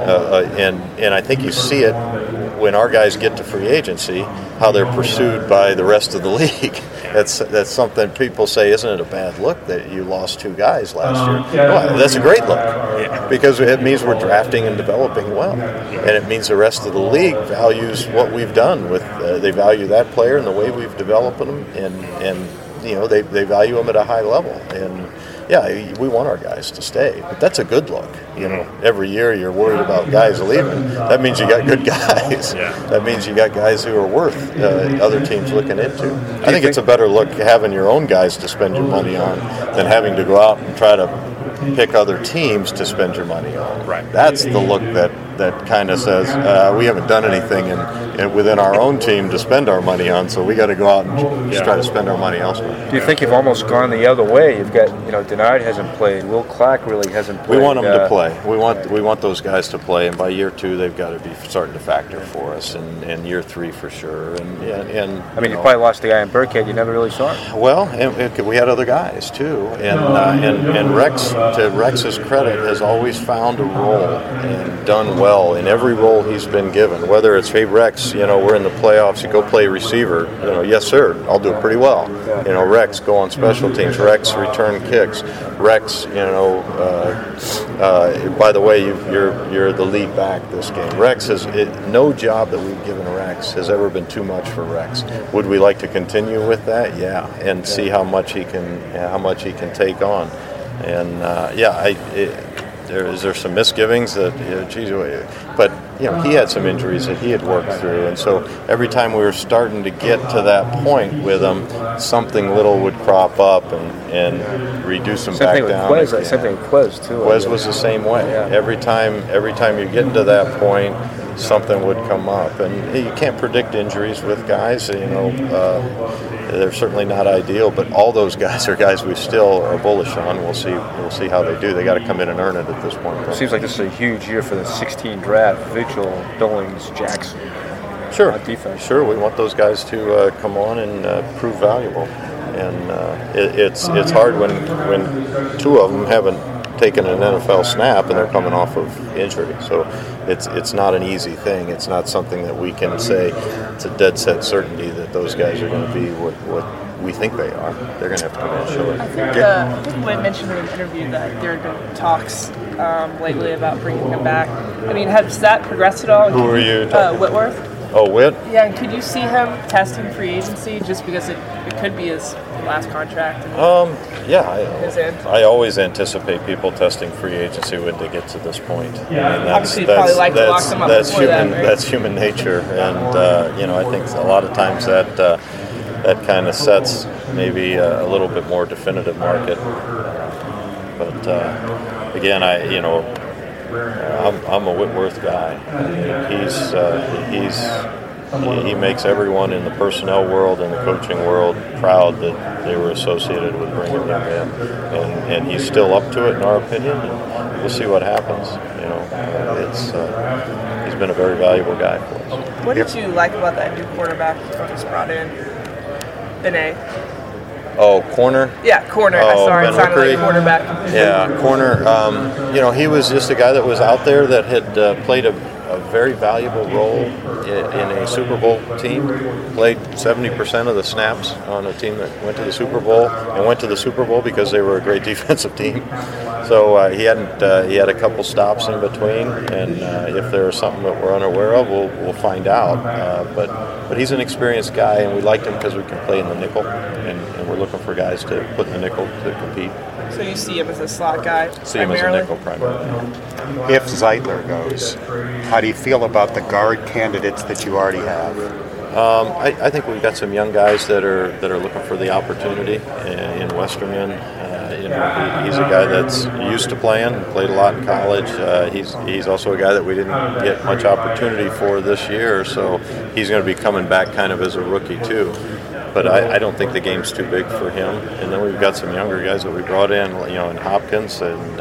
and I think you see it when our guys get to free agency, how they're pursued by the rest of the league. That's something people say, isn't it a bad look that you lost two guys last year? No, that's a great look, because it means we're drafting and developing well, and it means the rest of the league values what we've done with. They value that player and the way we've developed them, and they value them at a high level. And we want our guys to stay, but that's a good look. Every year you're worried about guys leaving. That means you got good guys. That means you got guys who are worth other teams looking into. I think it's a better look having your own guys to spend your money on than having to go out and try to pick other teams to spend your money on. Right. That's the look that kind of says we haven't done anything within our own team to spend our money on, so we got to go out and just try to spend our money elsewhere. Do you think you've almost gone the other way? You've got, Denard hasn't played. Will Clark really hasn't played. We want them to play. We want those guys to play, and by year 2 they've got to be starting to factor for us, and year 3 for sure. And you probably lost the guy in Burkhead. You never really saw him. Well, and we had other guys too, and Rex, to Rex's credit, has always found a role and done well well in every role he's been given. Whether it's, hey, Rex, we're in the playoffs, you go play receiver. Yes, sir, I'll do it pretty well. Rex, go on special teams. Rex, return kicks. Rex, by the way, you're the lead back this game. Rex no job that we've given Rex has ever been too much for Rex. Would we like to continue with that? Yeah, and see how much he can take on. And is there some misgivings that, but he had some injuries that he had worked through, and so every time we were starting to get to that point with him, something little would crop up and reduce him back down. Same thing with Quez too. Quez was the same way. Yeah. Every time you're getting to that point, something would come up, and you can't predict injuries with guys. They're certainly not ideal, but all those guys are guys we still are bullish on. We'll see how they do. They got to come in and earn it at this point. It seems like this is a huge year for the 16 draft. Vigil, Billings, Jackson. Sure. Defense. Sure. We want those guys to come on and prove valuable. And it's hard when two of them haven't taken an NFL snap and they're coming off of injury. So it's not an easy thing. It's not something that we can say it's a dead set certainty that those guys are going to be what we think they are. They're going to have to come in and show it. I think Whit mentioned in an interview that there have been talks lately about bringing him back. I mean, has that progressed at all? Who are you talking Whitworth. Oh, Whit? Yeah, and could you see him testing free agency just because it could be his last contract? I always anticipate people testing free agency when they get to this point. Yeah, obviously you'd probably like to lock them up before human, that, right? That's human nature, and I think a lot of times that kind of sets maybe a little bit more definitive market. But again, I'm a Whitworth guy. He makes everyone in the personnel world and the coaching world proud that they were associated with bringing him in, and he's still up to it in our opinion. And we'll see what happens. He's been a very valuable guy for us. What did you like about that new quarterback you just brought in, Benet? Oh, corner? Yeah, corner. Sorry, it sounded like quarterback. Yeah, corner. He was just a guy that was out there that had played a very valuable role in a Super Bowl team. Played 70% of the snaps on a team that went to the Super Bowl, and went to the Super Bowl because they were a great defensive team. So he had a couple stops in between, and if there is something that we're unaware of, we'll find out. But he's an experienced guy, and we liked him because we can play in the nickel, and we're looking for guys to put in the nickel to compete. So you see him as a slot guy? See him as a nickel primarily. If Zeitler goes, how do you feel about the guard candidates that you already have? I think we've got some young guys that are looking for the opportunity in Westerman. He's a guy that's used to playing, played a lot in college. He's also a guy that we didn't get much opportunity for this year, so he's going to be coming back kind of as a rookie too. But I don't think the game's too big for him. And then we've got some younger guys that we brought in, in Hopkins and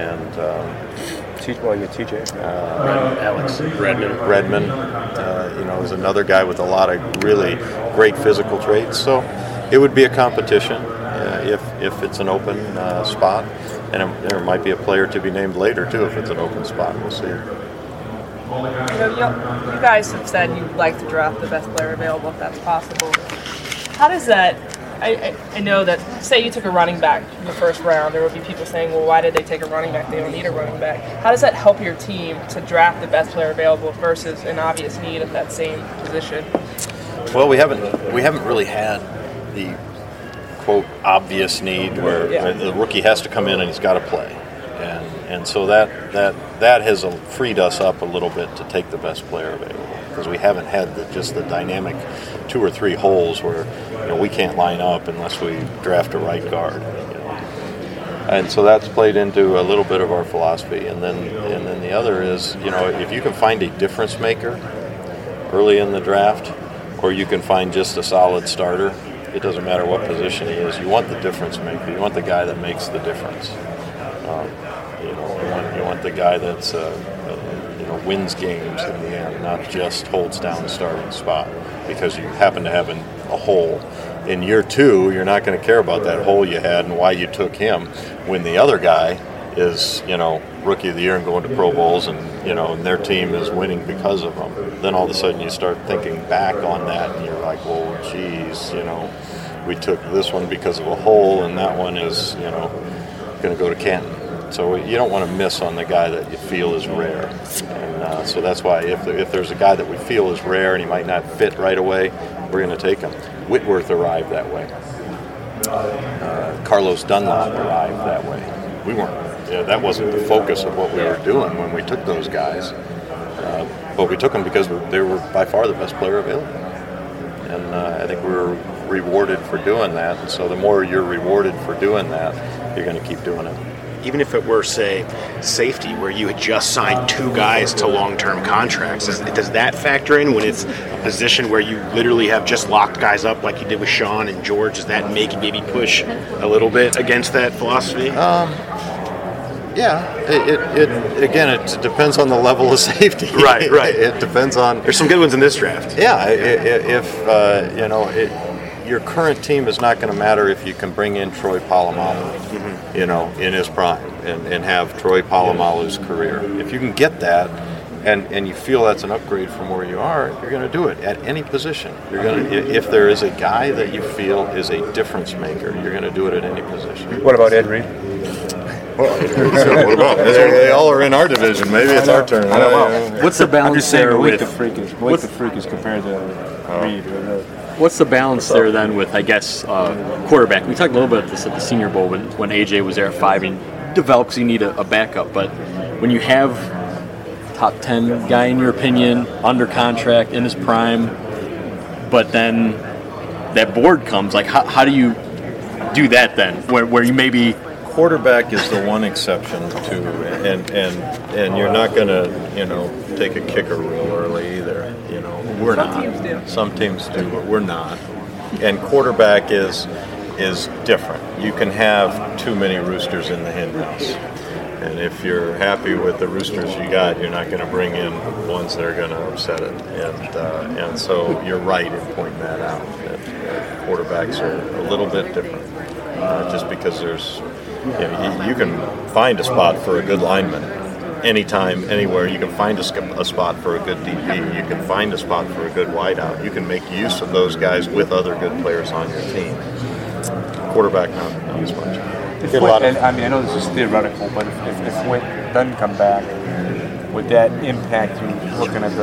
TJ. Alex Redmond, is another guy with a lot of really great physical traits. So it would be a competition if it's an open spot, and there might be a player to be named later too if it's an open spot. We'll see. You guys have said you'd like to draft the best player available if that's possible. How does that? I know that, say you took a running back in the first round, there would be people saying, well, why did they take a running back? They don't need a running back. How does that help your team to draft the best player available versus an obvious need at that same position? Well, we haven't really had the quote obvious need where the rookie has to come in and he's got to play, and so that has freed us up a little bit to take the best player available, because we haven't had the dynamic 2 or 3 holes where we can't line up unless we draft a right guard. And so that's played into a little bit of our philosophy. And then the other is, if you can find a difference maker early in the draft, or you can find just a solid starter, it doesn't matter what position he is. You want the difference maker. You want the guy that makes the difference. You want the guy that's wins games in the end, not just holds down the starting spot because you happen to have a hole. In year 2, you're not going to care about that hole you had and why you took him, when the other guy is, Rookie of the Year and going to Pro Bowls, and and their team is winning because of them. Then all of a sudden you start thinking back on that, and you're like, well, geez, we took this one because of a hole, and that one is, going to go to Canton. So you don't want to miss on the guy that you feel is rare. And so that's why if there's a guy that we feel is rare and he might not fit right away, we're going to take him. Whitworth arrived that way. Carlos Dunlop arrived that way. We weren't. That wasn't the focus of what we were doing when we took those guys. But we took them because they were by far the best player available. And I think we were rewarded for doing that. And so the more you're rewarded for doing that, you're going to keep doing it. Even if it were, say, safety, where you had just signed 2 guys to long-term contracts, does that factor in when it's a position where you literally have just locked guys up like you did with Sean and George? Does that maybe push a little bit against that philosophy? Yeah. It depends on the level of safety. Right. It depends on. There's some good ones in this draft. Yeah. Your current team is not going to matter if you can bring in Troy Polamalu, in his prime, and have Troy Polamalu's career. If you can get that, and you feel that's an upgrade from where you are, you're going to do it at any position. You're going to, if there is a guy that you feel is a difference maker, you're going to do it at any position. What about Ed Reed? What about? They all are in our division. Maybe it's our turn. I don't know. What's the balance there with the Freak is compared to Reed? What's the balance there then with, I guess, quarterback? We talked a little bit about this at the Senior Bowl when AJ was there at 5 and develops, you need a backup. But when you have top 10 guy, in your opinion, under contract, in his prime, but then that board comes, like how do you do that then? Where you maybe... Quarterback is the one exception to, and you're not going to, take a kicker real early either. We're not. Some teams do, but we're not. And quarterback is different. You can have too many roosters in the hen house. And if you're happy with the roosters you got, you're not going to bring in ones that are going to upset it. And so you're right in pointing that out. That quarterbacks are a little bit different. Just because there's, you can find a spot for a good lineman anytime, anywhere. You can find a spot for a good DB. You can find a spot for a good wideout. You can make use of those guys with other good players on your team. Quarterback, not as much. I know this is theoretical, but if Witt doesn't come back, would that impact you looking at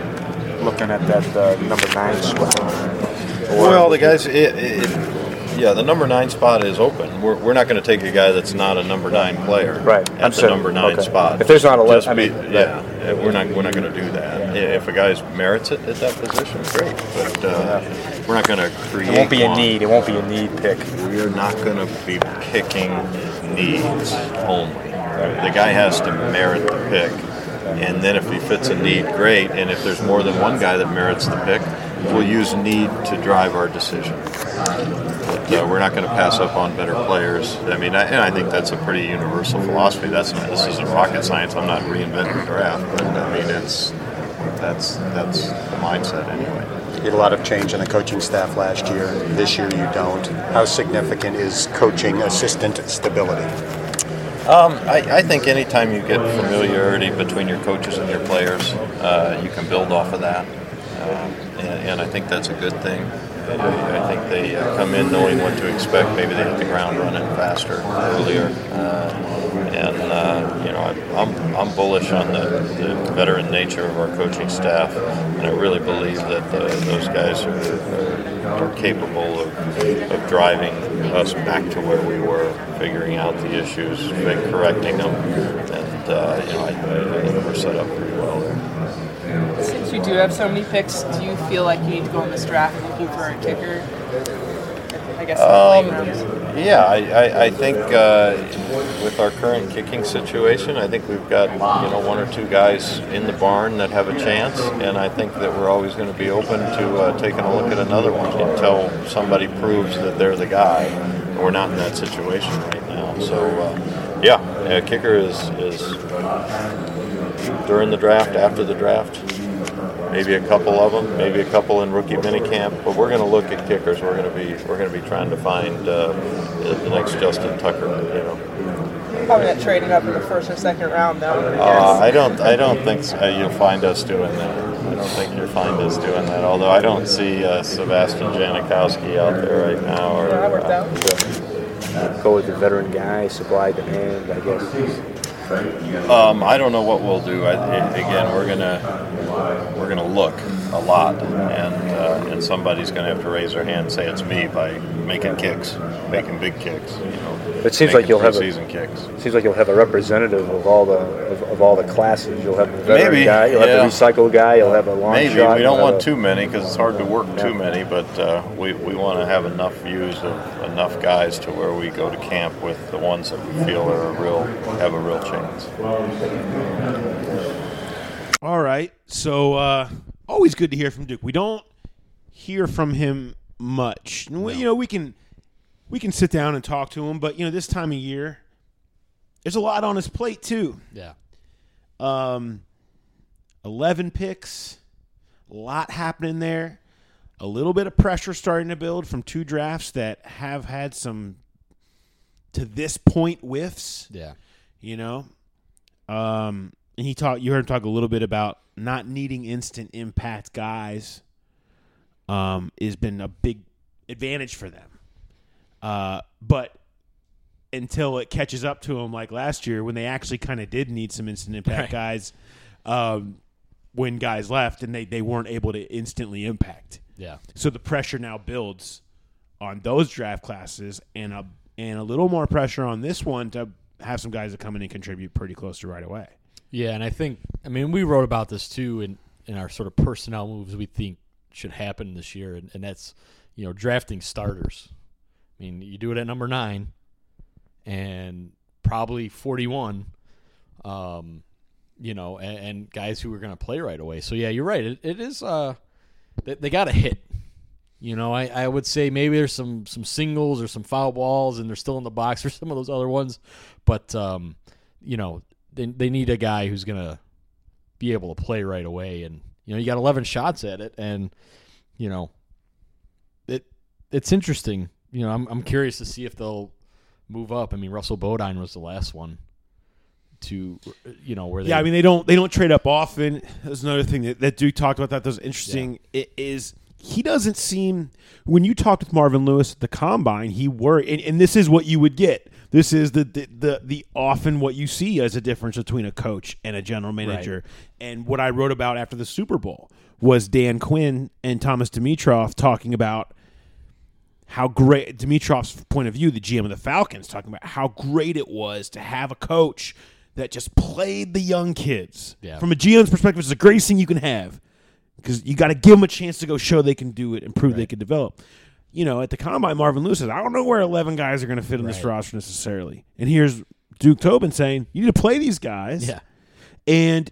that number 9 spot? Well, the guys, the number 9 spot is open. We're not going to take a guy that's not a number 9 player at the number 9 spot. If there's not a list, we're not going to do that. If a guy merits it at that position, great. But we're not going to create. It won't be a need. It won't be a need pick. We are not going to be picking needs only. The guy has to merit the pick, and then if he fits a need, great. And if there's more than one guy that merits the pick, we'll use need to drive our decision. But we're not going to pass up on better players. I think that's a pretty universal philosophy. This isn't rocket science. I'm not reinventing the draft, but that's the mindset anyway. You had a lot of change in the coaching staff last year. This year you don't. How significant is coaching assistant stability? I think anytime you get familiarity between your coaches and your players, you can build off of that. And I think that's a good thing. I think they come in knowing what to expect. Maybe they hit the ground running faster, earlier. I'm bullish on the veteran nature of our coaching staff, and I really believe that those guys are capable of driving us back to where we were, figuring out the issues, correcting them, and I think we're set up pretty well there. Since you do have so many picks, do you feel like you need to go in this draft looking for a kicker? I guess I think with our current kicking situation, I think we've got 1 or 2 guys in the barn that have a chance, and I think that we're always going to be open to taking a look at another one until somebody proves that they're the guy. We're not in that situation right now, so kicker is during the draft, after the draft. Maybe a couple of them, maybe a couple in rookie minicamp, but we're going to look at kickers. We're going to be trying to find the next Justin Tucker. Probably not trading up in the first or second round, though. I don't think you'll find us doing that. I don't think you'll find us doing that. Although I don't see Sebastian Janikowski out there right now. Or, that worked out. Go with the veteran guy, supply demand, I guess. I don't know what we'll do. Again, we're gonna look a lot, and somebody's gonna have to raise their hand and say it's me by making kicks, making big kicks. It seems like you'll have season kicks. It seems like you'll have a representative of all the classes. You'll have the veteran guy, you'll have the recycle guy, you'll have a long shot. Maybe we don't want too many because it's hard to work too many, but we want to have enough views of enough guys to where we go to camp with the ones that we feel have a real chance. All right, so always good to hear from Duke. We don't hear from him much. No. We can sit down and talk to him, but this time of year, there's a lot on his plate too. Yeah. 11 picks, a lot happening there. A little bit of pressure starting to build from 2 drafts that have had some, to this point, whiffs. Yeah. And you heard him talk a little bit about not needing instant impact guys has been a big advantage for them. But until it catches up to them like last year when they actually kind of did need some instant impact guys when guys left and they weren't able to instantly impact. Yeah. So the pressure now builds on those draft classes and a little more pressure on this one to have some guys that come in and contribute pretty close to right away. Yeah, and we wrote about this too in our sort of personnel moves we think should happen this year, and that's, drafting starters. I mean, you do it at number 9 and probably 41, and guys who are going to play right away. So, yeah, you're right. It is they got to hit. I would say maybe there's some singles or some foul balls, and they're still in the box for some of those other ones. But, they need a guy who's going to be able to play right away. And, you got 11 shots at it, and, it's interesting. I'm curious to see if they'll move up. I mean, Russell Bodine was the last one to, where they... Yeah, I mean, they don't trade up often. That's another thing that Duke talked about that was interesting. Yeah. It is he doesn't seem... When you talked with Marvin Lewis at the Combine, he worried... And this is what you would get. This is the often what you see as a difference between a coach and a general manager. Right. And what I wrote about after the Super Bowl was Dan Quinn and Thomas Dimitroff talking about how great, Dimitrov's point of view, the GM of the Falcons, talking about how great it was to have a coach that just played the young kids. Yeah. From a GM's perspective, it's the greatest thing you can have because you got to give them a chance to go show they can do it and prove they can develop. At the Combine, Marvin Lewis says, I don't know where 11 guys are going to fit in this roster necessarily. And here's Duke Tobin saying, you need to play these guys. Yeah. And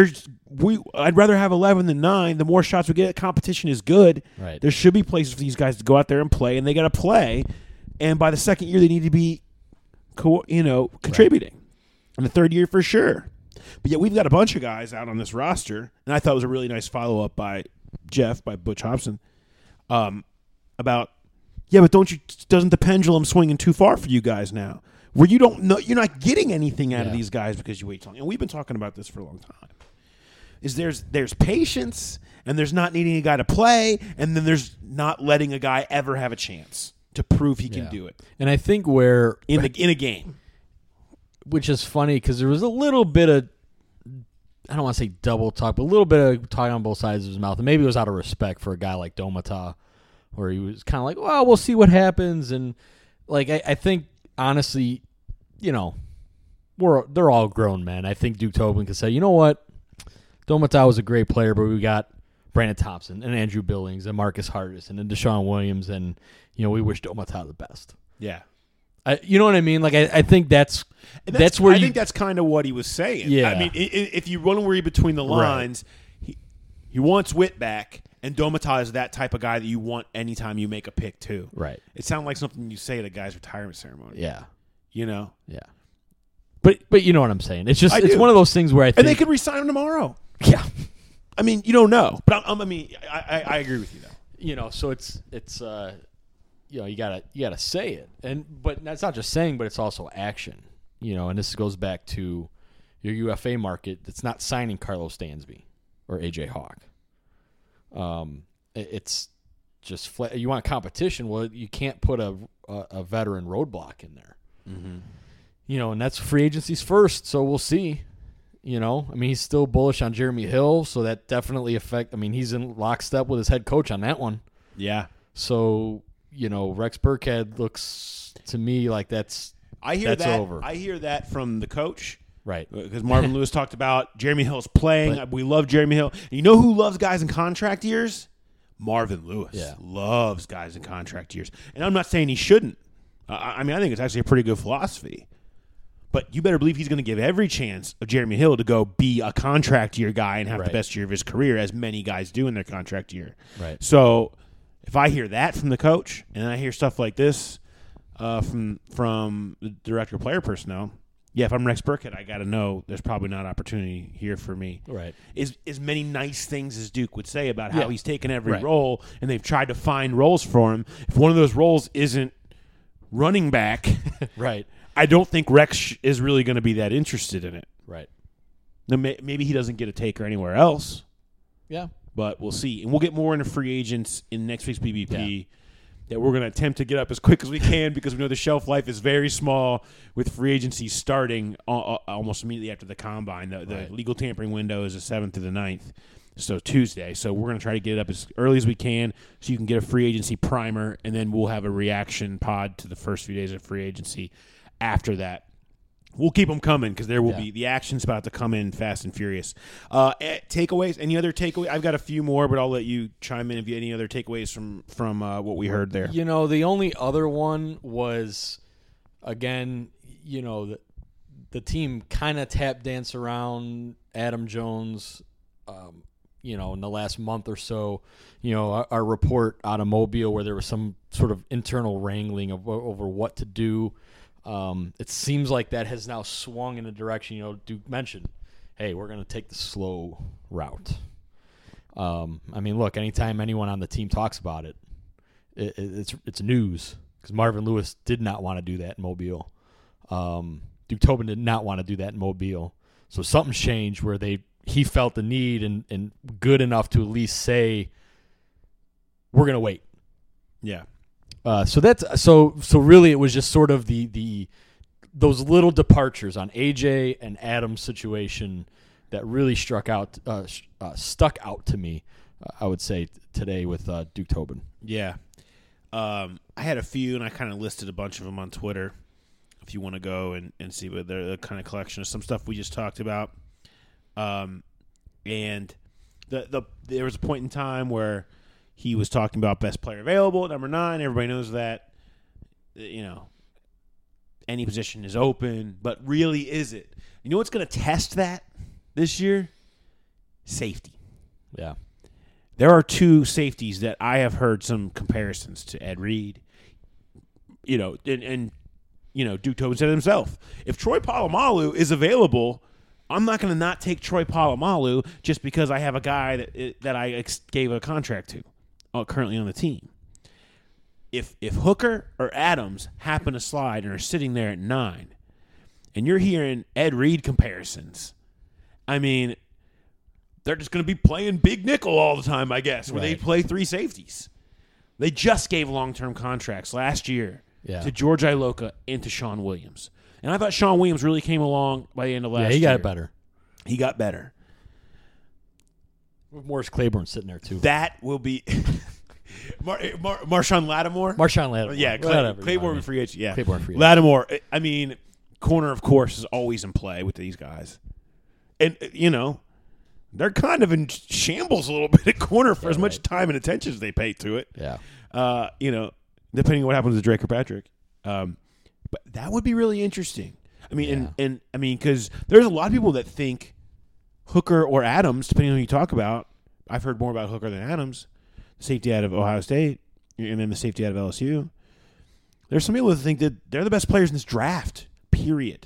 I'd rather have 11 than 9. The more shots we get, competition is good. Right. There should be places for these guys to go out there and play, and they got to play. And by the second year, they need to be, contributing. And the third year, for sure. But yet, we've got a bunch of guys out on this roster, and I thought it was a really nice follow up by Butch Hobson, about but doesn't the pendulum swinging too far for you guys now? Where you don't know, you're not getting anything out of these guys because you wait too long. And we've been talking about this for a long time. There's patience, and there's not needing a guy to play, and then there's not letting a guy ever have a chance to prove he can do it. And I think where in a game, which is funny because there was a little bit of, I don't want to say double talk, but a little bit of talking on both sides of his mouth, and maybe it was out of respect for a guy like Domata, where he was kind of like, well, we'll see what happens, and I think honestly, they're all grown men. I think Duke Tobin could say, you know what, Domata was a great player, but we got Brandon Thompson and Andrew Billings and Marcus Hardison and Deshaun Williams, and we wish Domata the best. Yeah, you know what I mean? I think that's where I think that's kind of what he was saying. Yeah, I mean, if you want to read between the lines, he wants Witt back. And Domata is that type of guy that you want anytime you make a pick, too. Right. It sounds like something you say at a guy's retirement ceremony. Yeah. Yeah. But you know what I'm saying. It's just it's one of those things where I think... And they could re-sign him tomorrow. Yeah. I mean, you don't know. But I agree with you, though. So it's you gotta say it. But that's not just saying, but it's also action. and this goes back to your UFA market that's not signing Carlos Dansby or AJ Hawk. It's just you want competition. Well, you can't put a veteran roadblock in there. Mm-hmm. And that's free agency's first, so we'll see. He's still bullish on Jeremy Hill, so that definitely he's in lockstep with his head coach on that one. Yeah. So, Rex Burkhead looks to me like that's over. I hear that from the coach. Right. Because Marvin Lewis talked about Jeremy Hill's playing. We love Jeremy Hill. You know who loves guys in contract years? Marvin Lewis loves guys in contract years. And I'm not saying he shouldn't. I think it's actually a pretty good philosophy. But you better believe he's going to give every chance of Jeremy Hill to go be a contract year guy and have the best year of his career, as many guys do in their contract year. Right. So if I hear that from the coach and I hear stuff like this from the director of player personnel, if I'm Rex Burkhead, I got to know there's probably not opportunity here for me. Right. As many nice things as Duke would say about how he's taken every role and they've tried to find roles for him. If one of those roles isn't running back, right, I don't think Rex is really going to be that interested in it. Right. Now, maybe he doesn't get a taker anywhere else. Yeah. But we'll see. And we'll get more into free agents in next week's BBP that we're going to attempt to get up as quick as we can because we know the shelf life is very small with free agency starting almost immediately after the combine. The legal tampering window is the 7th to the 9th, so Tuesday. So we're going to try to get it up as early as we can so you can get a free agency primer, and then we'll have a reaction pod to the first few days of free agency after that. We'll keep them coming because there will be the action's about to come in fast and furious. Takeaways? Any other takeaways? I've got a few more, but I'll let you chime in if you have any other takeaways from what we heard there. The only other one was, again, the team kind of tap dance around Adam Jones, in the last month or so. Our report out of Mobile where there was some sort of internal wrangling over what to do. It seems like that has now swung in a direction, Duke mentioned, hey, we're going to take the slow route. Look, anytime anyone on the team talks about it, it's news because Marvin Lewis did not want to do that in Mobile. Duke Tobin did not want to do that in Mobile. So something's changed where he felt the need and good enough to at least say, we're going to wait. Yeah. So really it was just sort of those little departures on AJ and Adam's situation that really stuck out to me. I would say today with Duke Tobin. Yeah, I had a few and I kind of listed a bunch of them on Twitter. If you want to go and see what they're the kind of collection of some stuff we just talked about. And there was a point in time where he was talking about best player available at number 9. Everybody knows that, any position is open, but really is it? You know what's going to test that this year? Safety. Yeah. There are 2 safeties that I have heard some comparisons to Ed Reed. And Duke Tobin said it himself. If Troy Polamalu is available, I'm not going to not take Troy Polamalu just because I have a guy that I gave a contract to. Currently on the team. If Hooker or Adams happen to slide and are sitting there at 9, and you're hearing Ed Reed comparisons, they're just going to be playing big nickel all the time, I guess, where they play 3 safeties. They just gave long-term contracts last year to George Iloka and to Sean Williams. And I thought Sean Williams really came along by the end of last year. Yeah, he got better. He got better. Morris Claiborne sitting there, too. That will be Marshawn Lattimore? Marshawn Lattimore. Yeah, Claiborne free agent. Yeah. Claiborne free agent. Lattimore, corner, of course, is always in play with these guys. And, they're kind of in shambles a little bit at corner for as much time and attention as they pay to it. Yeah. Depending on what happens to Drake Kirkpatrick. But that would be really interesting. Because there's a lot of people that think Hooker or Adams, depending on who you talk about. I've heard more about Hooker than Adams, the safety out of Ohio State, and then the safety out of LSU. There's some people that think that they're the best players in this draft, period.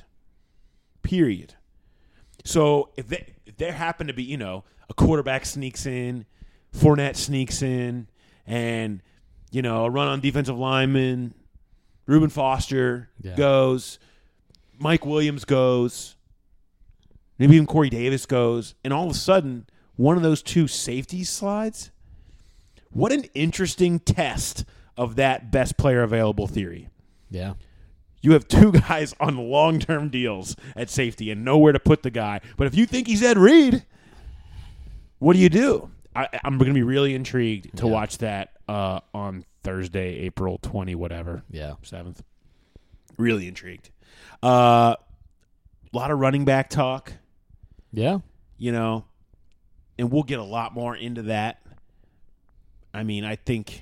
So if there happen to be, a quarterback sneaks in, Fournette sneaks in, and, a run on defensive lineman, Reuben Foster goes, Mike Williams goes, maybe even Corey Davis goes, and all of a sudden, one of those two safeties slides. What an interesting test of that best player available theory. Yeah. You have two guys on long-term deals at safety and nowhere to put the guy. But if you think he's Ed Reed, what do? I'm going to be really intrigued to watch that on Thursday, April 20, whatever. Yeah. 7th. Really intrigued. A lot of running back talk. Yeah. And we'll get a lot more into that. I mean, I think,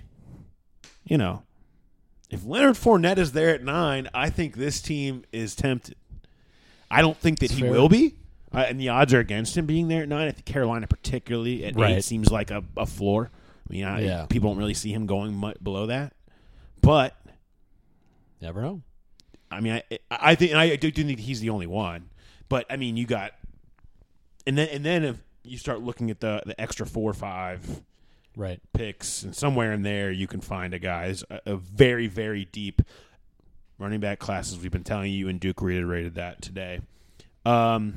if Leonard Fournette is there at 9, I think this team is tempted. I don't think that he will be, and the odds are against him being there at 9. I think Carolina, particularly at 8, seems like a floor. I mean, people don't really see him going much below that. But never know. I mean, I think, and I do think he's the only one. But I mean, you got, and then if you start looking at the extra 4 or 5. Right. Picks, and somewhere in there you can find a guy. It's a very, very deep running back classes. We've been telling you, and Duke reiterated that today. You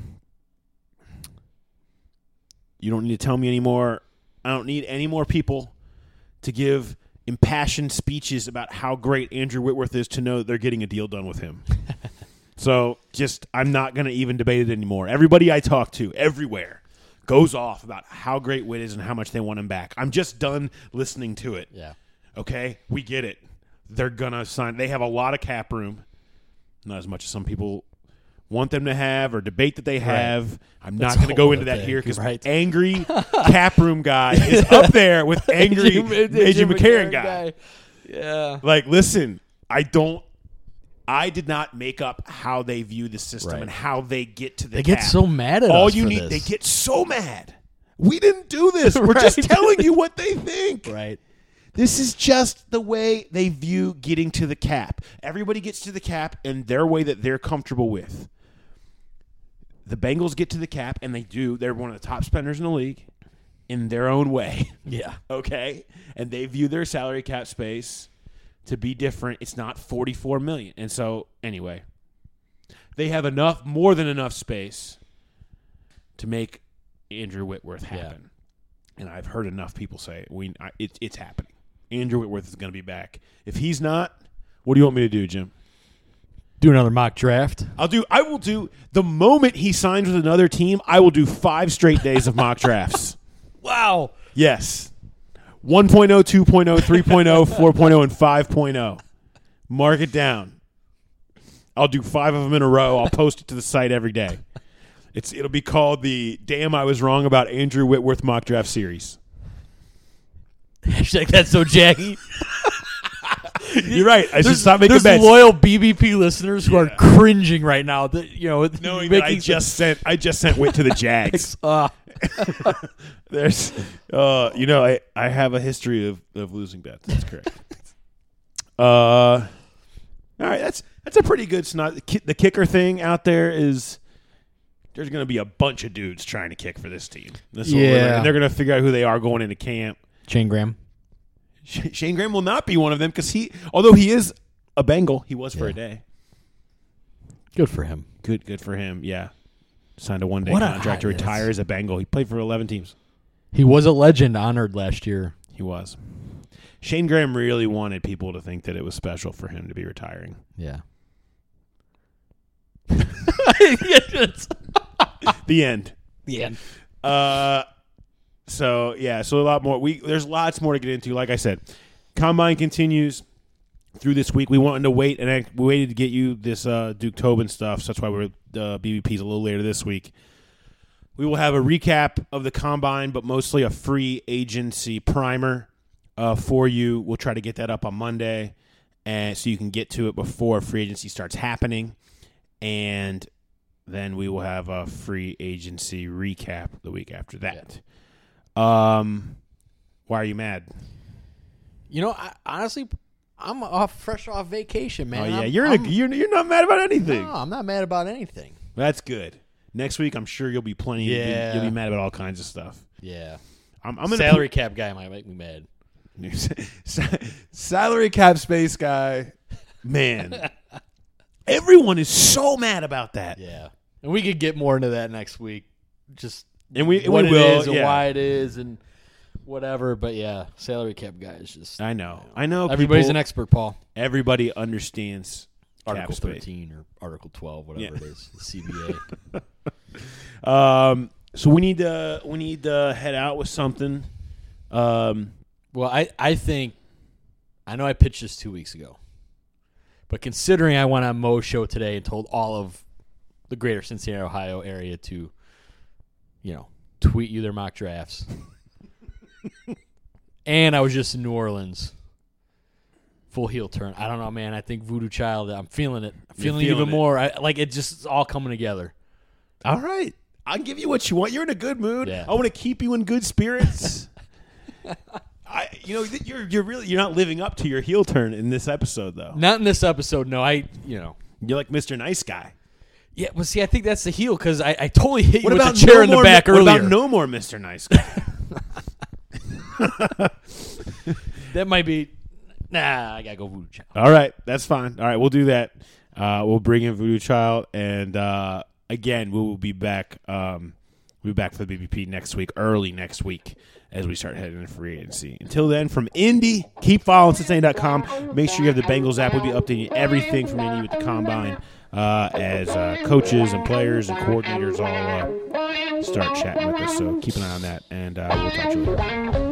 don't need to tell me anymore. I don't need any more people to give impassioned speeches about how great Andrew Whitworth is to know that they're getting a deal done with him. So I'm not going to even debate it anymore. Everybody I talk to, everywhere, goes off about how great Witt is and how much they want him back. I'm just done listening to it. Yeah. Okay? We get it. They're going to sign. They have a lot of cap room. Not as much as some people want them to have or debate that they have. Right. I'm not going to go into that here because angry cap room guy is up there with angry AJ McCarron guy. Yeah. Like, listen, I did not make up how they view the system and how they get to the cap. They get so mad at us for this. They get so mad. We didn't do this. We're just telling you what they think. Right. This is just the way they view getting to the cap. Everybody gets to the cap in their way that they're comfortable with. The Bengals get to the cap, and they do. They're one of the top spenders in the league in their own way. Yeah. Okay? And they view their salary cap space to be different. It's not $44 million. And so, anyway, they have more than enough space to make Andrew Whitworth happen. Yeah. And I've heard enough people say it's happening. Andrew Whitworth is going to be back. If he's not, what do you want me to do, Jim? Do another mock draft. I will do the moment he signs with another team, I will do 5 straight days of mock drafts. Wow. Yes. 1.0, 2.0, 3.0, 4.0, and 5.0. Mark it down. I'll do 5 of them in a row. I'll post it to the site every day. It'll be called the Damn I Was Wrong About Andrew Whitworth mock draft series. Hashtag that's so jaggy. You're right. I should stop making bets. There's loyal BBP listeners who are cringing right now. Knowing that I just sent Whit to the Jags. There's, I have a history of losing bets. That's correct. All right, that's a pretty good snot. The kicker thing out there is there's going to be a bunch of dudes trying to kick for this team. And they're going to figure out who they are going into camp. Shane Graham. Shane Graham will not be one of them because although he is a Bengal, he was for a day. Good for him. Good for him. Yeah, signed a 1-day contract to retire as a Bengal. He played for 11 teams. He was a legend, honored last year. He was. Shane Graham really wanted people to think that it was special for him to be retiring. Yeah. The end. The end. So a lot more. There's lots more to get into. Like I said, Combine continues through this week. We wanted to wait, and we waited to get you this Duke Tobin stuff. So that's why we're BBP's a little later this week. We will have a recap of the Combine, but mostly a free agency primer for you. We'll try to get that up on Monday, and so you can get to it before free agency starts happening. And then we will have a free agency recap the week after that. Why are you mad? Honestly, I'm fresh off vacation, man. Oh yeah, you're not mad about anything. No, I'm not mad about anything. That's good. Next week, I'm sure you'll be plenty. Yeah, you'll be mad about all kinds of stuff. Yeah, I'm gonna salary cap guy might make me mad. Salary cap space guy, man. Everyone is so mad about that. Yeah, and we could get more into that next week. Just and we what will, it is and yeah. why it is and whatever. But yeah, salary cap guys just. I know. Everybody's an expert, Paul. Everybody understands Article cap space. 13 or Article 12, whatever it is, the CBA. So we need to head out with something. Well, I think I know I pitched this 2 weeks ago, but considering I went on Mo's show today and told all of the greater Cincinnati, Ohio area to, tweet you their mock drafts, and I was just in New Orleans, full heel turn. I don't know, man. I think Voodoo Child. I'm feeling it. I'm feeling it even more. It just it's all coming together. All right. I'll give you what you want. You're in a good mood. Yeah. I want to keep you in good spirits. You're not living up to your heel turn in this episode, though. Not in this episode. No, you're like Mr. Nice Guy. Yeah, well, see, I think that's the heel because I totally hit you what with about the chair in the more, back what earlier. About no more Mr. Nice Guy? That might be. Nah, I gotta go Voodoo Child. All right, that's fine. All right, we'll do that. We'll bring in Voodoo Child, and again, we will be back. We'll be back for the BBP early next week, as we start heading into free agency. Until then, from Indy, keep following Cincinnati.com. Make sure you have the Bengals app. We'll be updating everything from Indy with the Combine as coaches and players and coordinators all start chatting with us. So keep an eye on that, and we'll talk to you later.